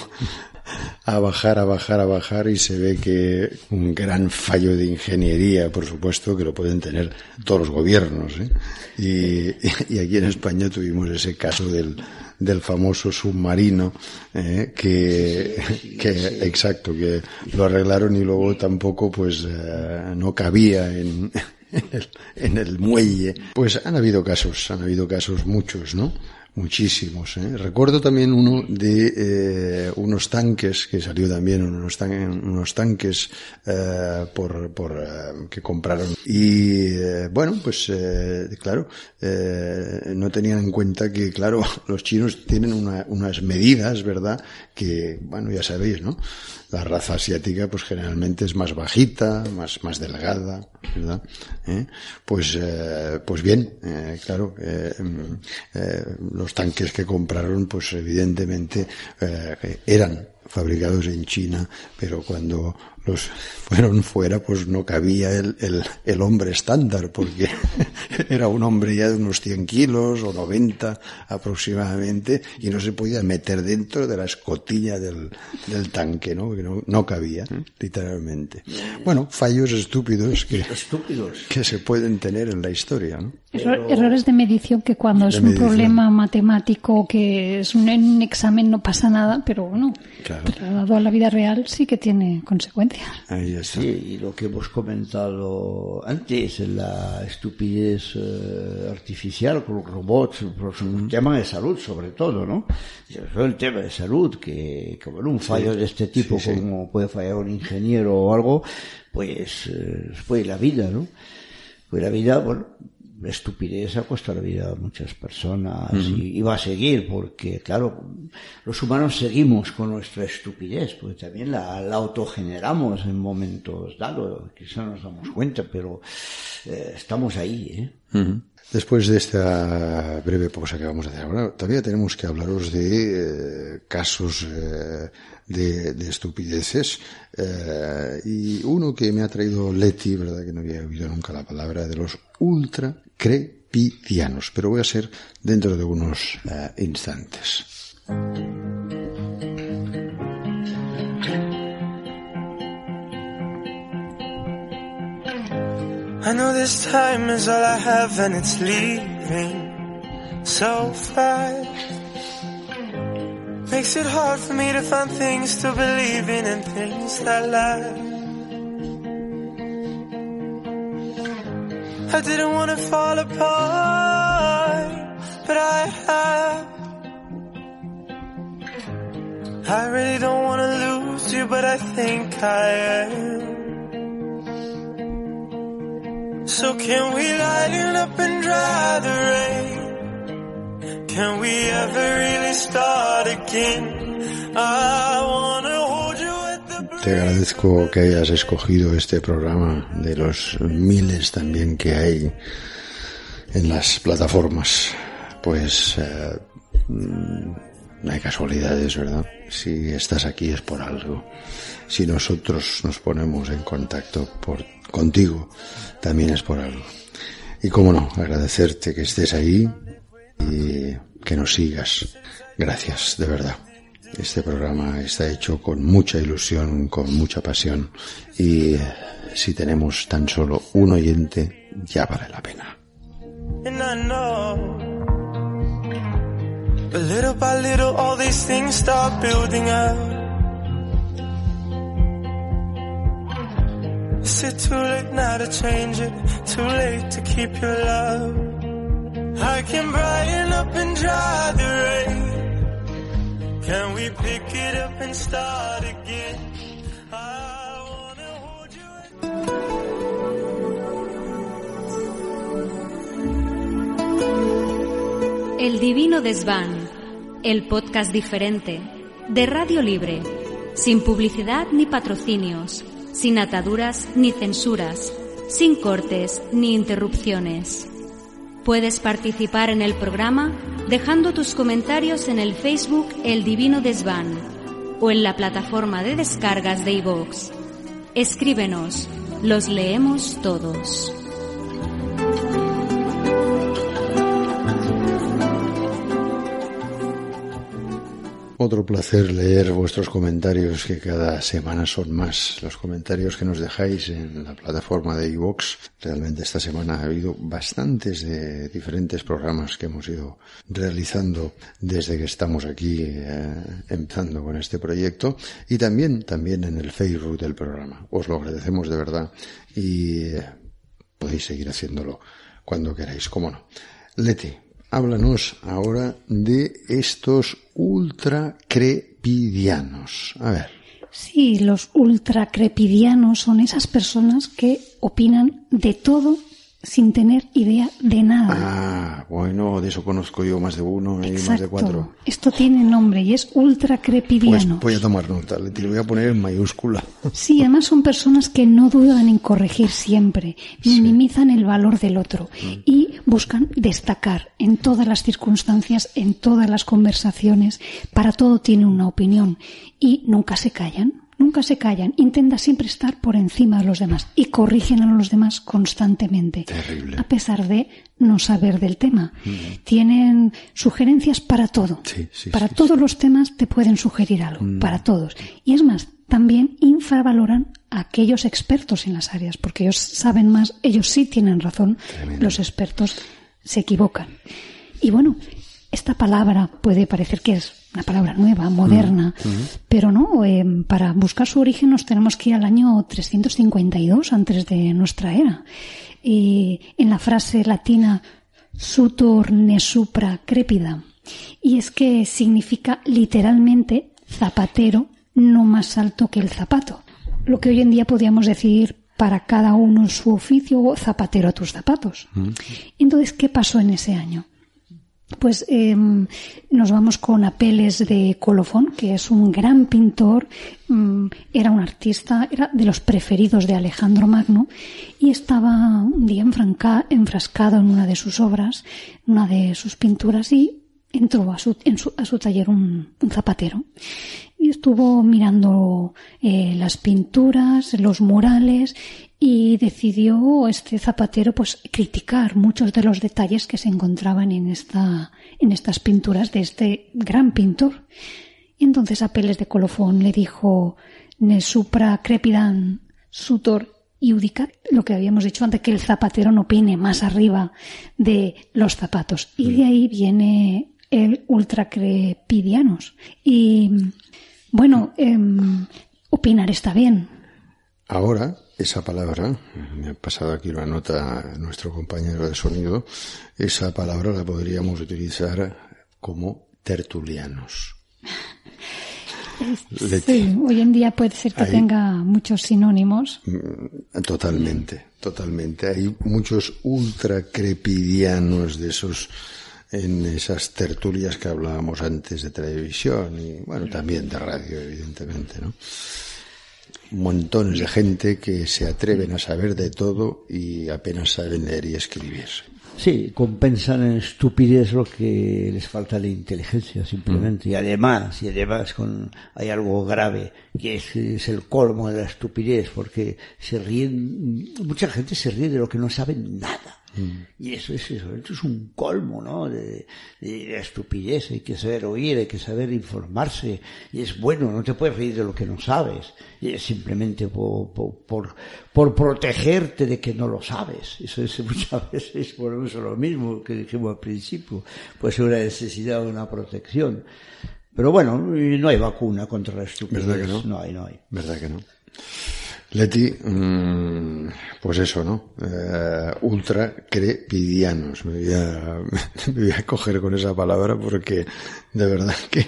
a bajar, a bajar, a bajar y se ve que un gran fallo de ingeniería, por supuesto, que lo pueden tener todos los gobiernos, ¿eh? Y, y aquí en España tuvimos ese caso del, del famoso submarino, eh, que, que, exacto, que lo arreglaron y luego tampoco, pues, eh, no cabía en, en el, en el muelle. Pues han habido casos, han habido casos muchos, ¿no? Muchísimos, ¿eh? Recuerdo también uno de eh, unos tanques que salió también, unos, tan, unos tanques eh, por, por eh, que compraron y eh, bueno, pues eh, claro, eh, no tenían en cuenta que claro, los chinos tienen una, unas medidas, ¿verdad? Que bueno, ya sabéis, ¿no? La raza asiática pues generalmente es más bajita, más más delgada, ¿verdad? ¿Eh? Pues eh, pues bien, eh, claro, eh, eh, los tanques que compraron pues evidentemente eh, eran fabricados en China, pero cuando los fueron fuera, pues no cabía el, el, el hombre estándar, porque era un hombre ya de unos cien kilos o noventa aproximadamente, y no se podía meter dentro de la escotilla del, del tanque, ¿no? Que no, no cabía, literalmente. Bueno, fallos estúpidos que, estúpidos que se pueden tener en la historia, ¿no? Error, errores de medición que cuando es un medición. problema matemático, que es un, en un examen no pasa nada, pero bueno, claro. trasladado a la vida real sí que tiene consecuencias. Ahí está. Sí, y lo que hemos comentado antes, la estupidez eh, artificial con los robots, pues un tema de salud sobre todo, ¿no? Sobre el tema de salud, que, que bueno, un fallo sí, de este tipo, sí, sí. como puede fallar un ingeniero o algo, pues eh, fue la vida, ¿no? Fue la vida, bueno, la estupidez ha costado la vida a muchas personas uh-huh. y, y va a seguir, porque claro, los humanos seguimos con nuestra estupidez, porque también la, la autogeneramos en momentos dados, quizás no nos damos cuenta, pero eh, estamos ahí, ¿eh? Uh-huh. Después de esta breve pausa que vamos a hacer ahora, todavía tenemos que hablaros de eh, casos eh, de, de estupideces, eh, y uno que me ha traído Leti, verdad que no había oído nunca la palabra, de los ultracrepidianos, pero voy a ser dentro de unos eh, instantes. I know this time is all I have and it's leaving so fast. Makes it hard for me to find things to believe in and things that last. I didn't want to fall apart, but I have. I really don't want to lose you, but I think I am. So can we lighten up and dry the rain? Can we ever really start again? I wanna hold you at the break. Te agradezco que hayas escogido este programa de los miles también que hay en las plataformas. Pues eh, no hay casualidades, ¿verdad? Si estás aquí es por algo. Si nosotros nos ponemos en contacto por, contigo, también es por algo. Y cómo no, agradecerte que estés ahí y que nos sigas. Gracias, de verdad. Este programa está hecho con mucha ilusión, con mucha pasión, y si tenemos tan solo un oyente, ya vale la pena. And I know, but little by little all these things start building up. Is it too late now to change it? Too late to keep your love? I can brighten up and dry the rain. Can we pick it up and start again? I wanna hold you at- El Divino Desván, el podcast diferente, de Radio Libre, sin publicidad ni patrocinios, sin ataduras ni censuras, sin cortes ni interrupciones. Puedes participar en el programa dejando tus comentarios en el Facebook El Divino Desván o en la plataforma de descargas de iVoox. Escríbenos, los leemos todos. Otro placer leer vuestros comentarios, que cada semana son más los comentarios que nos dejáis en la plataforma de iVoox. Realmente esta semana ha habido bastantes de diferentes programas que hemos ido realizando desde que estamos aquí eh, empezando con este proyecto, y también, también en el Facebook del programa. Os lo agradecemos de verdad y eh, podéis seguir haciéndolo cuando queráis, cómo no. Leti, háblanos ahora de estos ultracrepidianos. A ver. Sí, los ultracrepidianos son esas personas que opinan de todo sin tener idea de nada. Ah, bueno, de eso conozco yo más de uno y Exacto. más de cuatro. Esto tiene nombre y es ultracrepidiano. Pues voy a tomar nota, le voy a poner en mayúscula. Sí, además son personas que no dudan en corregir siempre, minimizan el valor del otro mm. y buscan destacar en todas las circunstancias, en todas las conversaciones, para todo tienen una opinión y nunca se callan. Nunca se callan, intentan siempre estar por encima de los demás y corrigen a los demás constantemente. Terrible. A pesar de no saber del tema. Mm. Tienen sugerencias para todo. Sí, sí, para sí, todos sí. los temas te pueden sugerir algo, mm. para todos. Y es más, también infravaloran a aquellos expertos en las áreas, porque ellos saben más, ellos sí tienen razón, Tremendo. Los expertos se equivocan. Y bueno, esta palabra puede parecer que es una palabra nueva, moderna, mm-hmm. pero no, eh, para buscar su origen nos tenemos que ir al año trescientos cincuenta y dos antes de nuestra era. Y en la frase latina sutor ne supra crepida, y es que significa literalmente zapatero no más alto que el zapato. Lo que hoy en día podríamos decir para cada uno su oficio o zapatero a tus zapatos. Mm. Entonces, ¿qué pasó en ese año? Pues eh, nos vamos con Apeles de Colofón, que es un gran pintor, um, era un artista, era de los preferidos de Alejandro Magno, y estaba un día enfranca, enfrascado en una de sus obras, una de sus pinturas, y entró a su, en su, a su taller un, un zapatero. Y estuvo mirando eh, las pinturas, los murales, y decidió este zapatero pues criticar muchos de los detalles que se encontraban en esta en estas pinturas de este gran pintor. Y entonces Apeles de Colofón le dijo ne supra crepidan sutor iudicat, lo que habíamos dicho antes, que el zapatero no opine más arriba de los zapatos. Y de ahí viene el ultracrepidianos. Y bueno, eh, opinar está bien. Ahora, esa palabra, me ha pasado aquí una nota a nuestro compañero de sonido, esa palabra la podríamos utilizar como tertulianos. Sí, hoy en día puede ser que Hay, tenga muchos sinónimos. Totalmente, totalmente. Hay muchos ultracrepidianos de esos, en esas tertulias que hablábamos antes de televisión y, bueno, también de radio, evidentemente, ¿no? Montones de gente que se atreven a saber de todo y apenas saben leer y escribir. Sí, compensan en estupidez lo que les falta de inteligencia, simplemente. Mm. Y además, y además con, hay algo grave, que es, es el colmo de la estupidez, porque se ríen, mucha gente se ríe de lo que no saben nada. Mm. Y eso es eso, esto es un colmo, ¿no? De, de, de estupidez. Hay que saber oír, hay que saber informarse, y es bueno, no te puedes reír de lo que no sabes, y es simplemente por, por, por, por protegerte de que no lo sabes. Eso es muchas veces por eso lo mismo que dijimos al principio, pues una necesidad de una protección. Pero bueno, no hay vacuna contra la estupidez. ¿Verdad que no? No hay, no hay. ¿Verdad que no? Leti, mmm, pues eso, ¿no? Eh, ultracrepidianos. Me voy a, me voy a coger con esa palabra porque de verdad que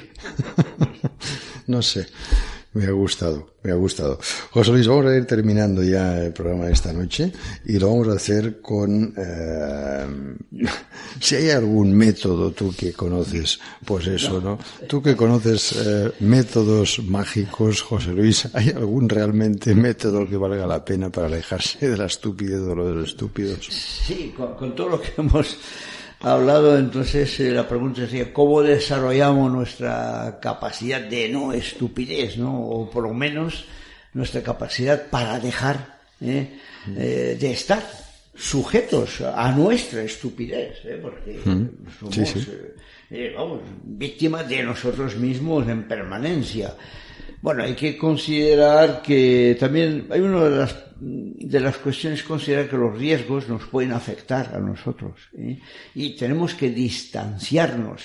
no sé. Me ha gustado, me ha gustado. José Luis, vamos a ir terminando ya el programa de esta noche y lo vamos a hacer con, eh, si hay algún método tú que conoces, pues eso, ¿no? Tú que conoces eh, métodos mágicos, José Luis, ¿hay algún realmente método que valga la pena para alejarse de la estupidez o de los estúpidos? Sí, con, con todo lo que hemos hablado, entonces eh, la pregunta sería ¿cómo desarrollamos nuestra capacidad de no estupidez, ¿no? O por lo menos nuestra capacidad para dejar eh, eh, de estar sujetos a nuestra estupidez, ¿eh? Porque mm. somos sí, sí. Eh, eh, vamos, víctimas de nosotros mismos en permanencia. Bueno, hay que considerar que también hay una de las de las cuestiones, considerar que los riesgos nos pueden afectar a nosotros, ¿eh? Y tenemos que distanciarnos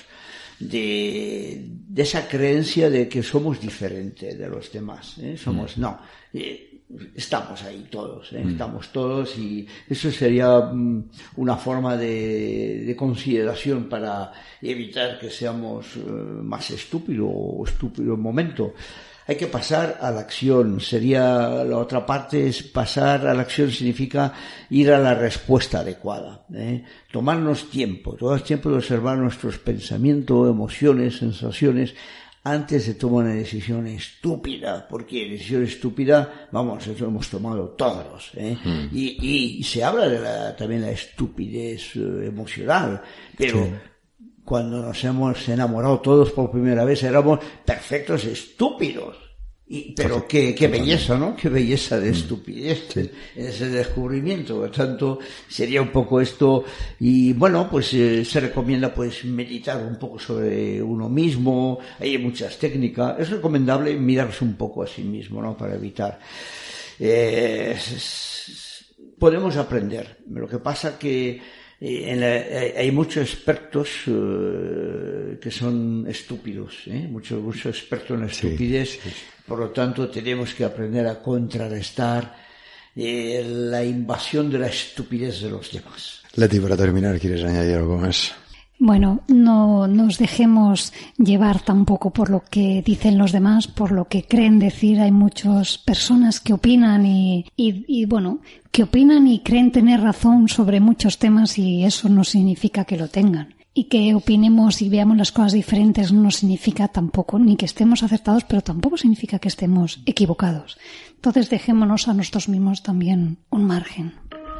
de, de esa creencia de que somos diferentes de los demás, ¿eh? Somos, no. Eh, estamos ahí todos, ¿eh? mm. estamos todos, y eso sería um, una forma de, de consideración para evitar que seamos uh, más estúpidos o estúpido en momento. Hay que pasar a la acción. Sería la otra parte, es pasar a la acción significa ir a la respuesta adecuada, ¿eh? Tomarnos tiempo, tomarnos tiempo de observar nuestros pensamientos, emociones, sensaciones, antes de tomar una decisión estúpida, porque decisión estúpida, vamos, eso lo hemos tomado todos, ¿eh? Mm. Y, y se habla de la, también la estupidez eh, emocional, pero sí. Cuando nos hemos enamorado todos por primera vez éramos perfectos estúpidos. Y, pero qué, qué belleza, ¿no? Qué belleza de estupidez, sí. Ese descubrimiento. Por tanto, sería un poco esto. Y bueno, pues eh, se recomienda pues meditar un poco sobre uno mismo. Hay muchas técnicas. Es recomendable mirarse un poco a sí mismo, ¿no? Para evitar. Eh, podemos aprender. Lo que pasa que En la, hay muchos expertos uh, que son estúpidos, ¿eh? muchos, muchos expertos en la estupidez, sí, sí. Por lo tanto tenemos que aprender a contrarrestar eh, la invasión de la estupidez de los demás. Leti, para terminar, ¿quieres añadir algo más? Bueno, no nos dejemos llevar tampoco por lo que dicen los demás, por lo que creen decir. Hay muchas personas que opinan y, y, y bueno, que opinan y creen tener razón sobre muchos temas, y eso no significa que lo tengan. Y que opinemos y veamos las cosas diferentes no significa tampoco ni que estemos acertados, pero tampoco significa que estemos equivocados. Entonces dejémonos a nosotros mismos también un margen.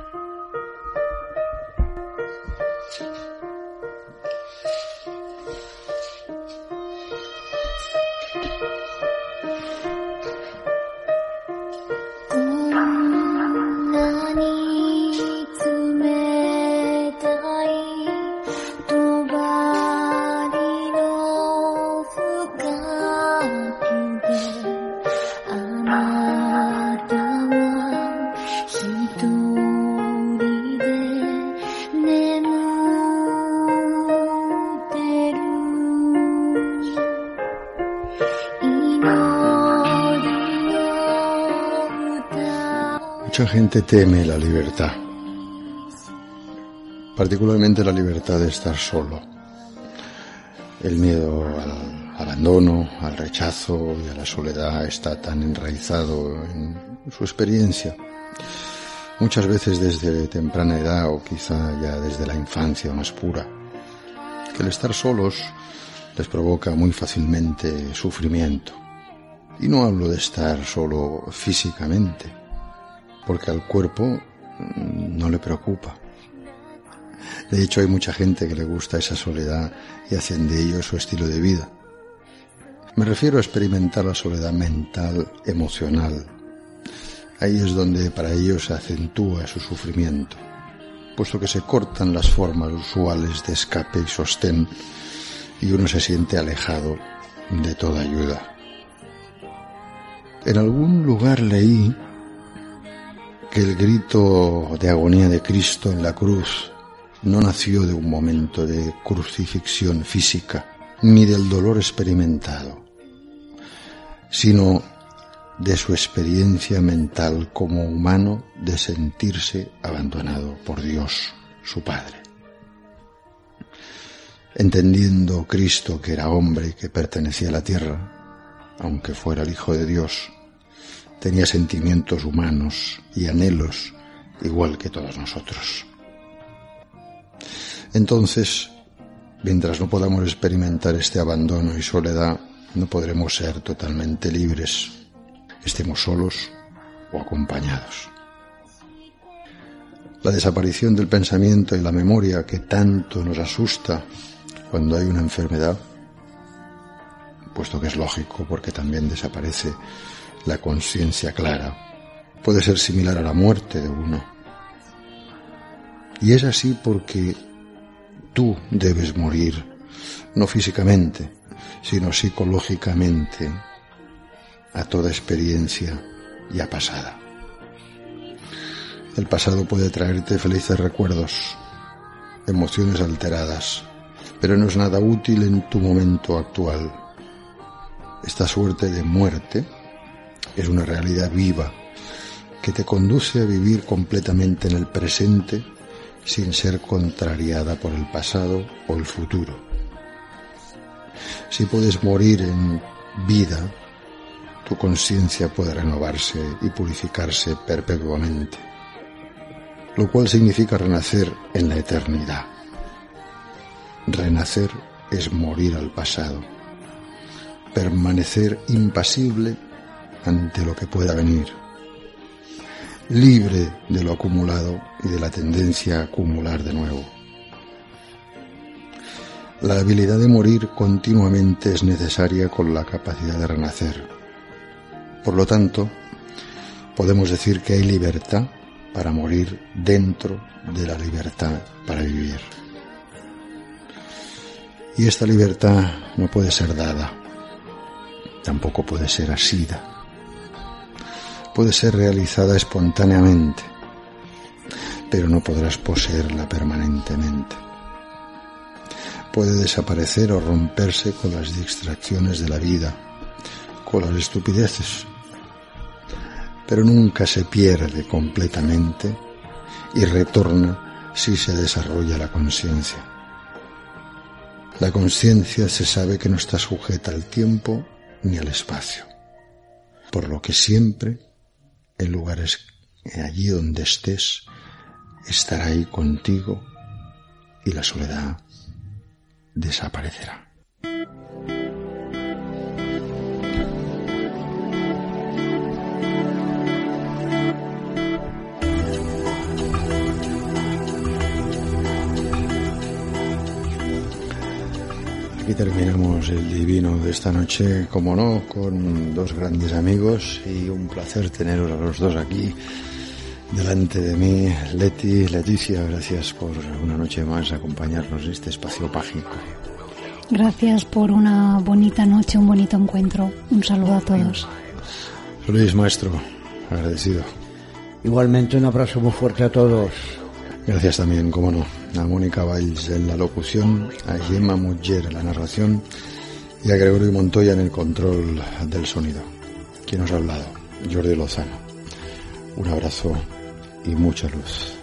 Mucha gente teme la libertad, particularmente la libertad de estar solo. El miedo al abandono, al rechazo y a la soledad está tan enraizado en su experiencia, muchas veces desde temprana edad o quizá ya desde la infancia más pura, que el estar solos les provoca muy fácilmente sufrimiento. Y no hablo de estar solo físicamente, porque al cuerpo no le preocupa. De hecho, hay mucha gente que le gusta esa soledad y hacen de ello su estilo de vida. Me refiero a experimentar la soledad mental, emocional. Ahí es donde para ellos se acentúa su sufrimiento, puesto que se cortan las formas usuales de escape y sostén y uno se siente alejado de toda ayuda. En algún lugar leí que el grito de agonía de Cristo en la cruz no nació de un momento de crucifixión física ni del dolor experimentado, sino de su experiencia mental como humano de sentirse abandonado por Dios, su Padre. Entendiendo Cristo que era hombre y que pertenecía a la tierra, aunque fuera el Hijo de Dios, tenía sentimientos humanos y anhelos igual que todos nosotros. Entonces, mientras no podamos experimentar este abandono y soledad, no podremos ser totalmente libres, estemos solos o acompañados. La desaparición del pensamiento y la memoria que tanto nos asusta cuando hay una enfermedad, puesto que es lógico porque también desaparece la conciencia clara, puede ser similar a la muerte de uno. Y es así porque tú debes morir, no físicamente, sino psicológicamente, a toda experiencia ya pasada. El pasado puede traerte felices recuerdos, emociones alteradas, pero no es nada útil en tu momento actual. Esta suerte de muerte es una realidad viva que te conduce a vivir completamente en el presente sin ser contrariada por el pasado o el futuro. Si puedes morir en vida, tu conciencia puede renovarse y purificarse perpetuamente, lo cual significa renacer en la eternidad. Renacer es morir al pasado, permanecer impasible ante lo que pueda venir, libre de lo acumulado y de la tendencia a acumular de nuevo. La habilidad de morir continuamente es necesaria con la capacidad de renacer. Por lo tanto, podemos decir que hay libertad para morir dentro de la libertad para vivir. Y esta libertad no puede ser dada, tampoco puede ser asida. Puede ser realizada espontáneamente, pero no podrás poseerla permanentemente. Puede desaparecer o romperse con las distracciones de la vida, con las estupideces, pero nunca se pierde completamente y retorna si se desarrolla la conciencia. La conciencia se sabe que no está sujeta al tiempo ni al espacio, por lo que siempre, en lugares allí donde estés, estará ahí contigo y la soledad desaparecerá. Aquí terminamos el divino de esta noche, como no, con dos grandes amigos y un placer teneros a los dos aquí delante de mí. Leti, Leticia, gracias por una noche más acompañarnos en este espacio mágico. Gracias por una bonita noche, un bonito encuentro. Un saludo a todos. Luis, maestro, agradecido. Igualmente un abrazo muy fuerte a todos. Gracias también, como no, a Mónica Valls en la locución, a Gemma Mutger en la narración y a Gregorio Montoya en el control del sonido. ¿Quién os ha hablado? Jordi Lozano. Un abrazo y mucha luz.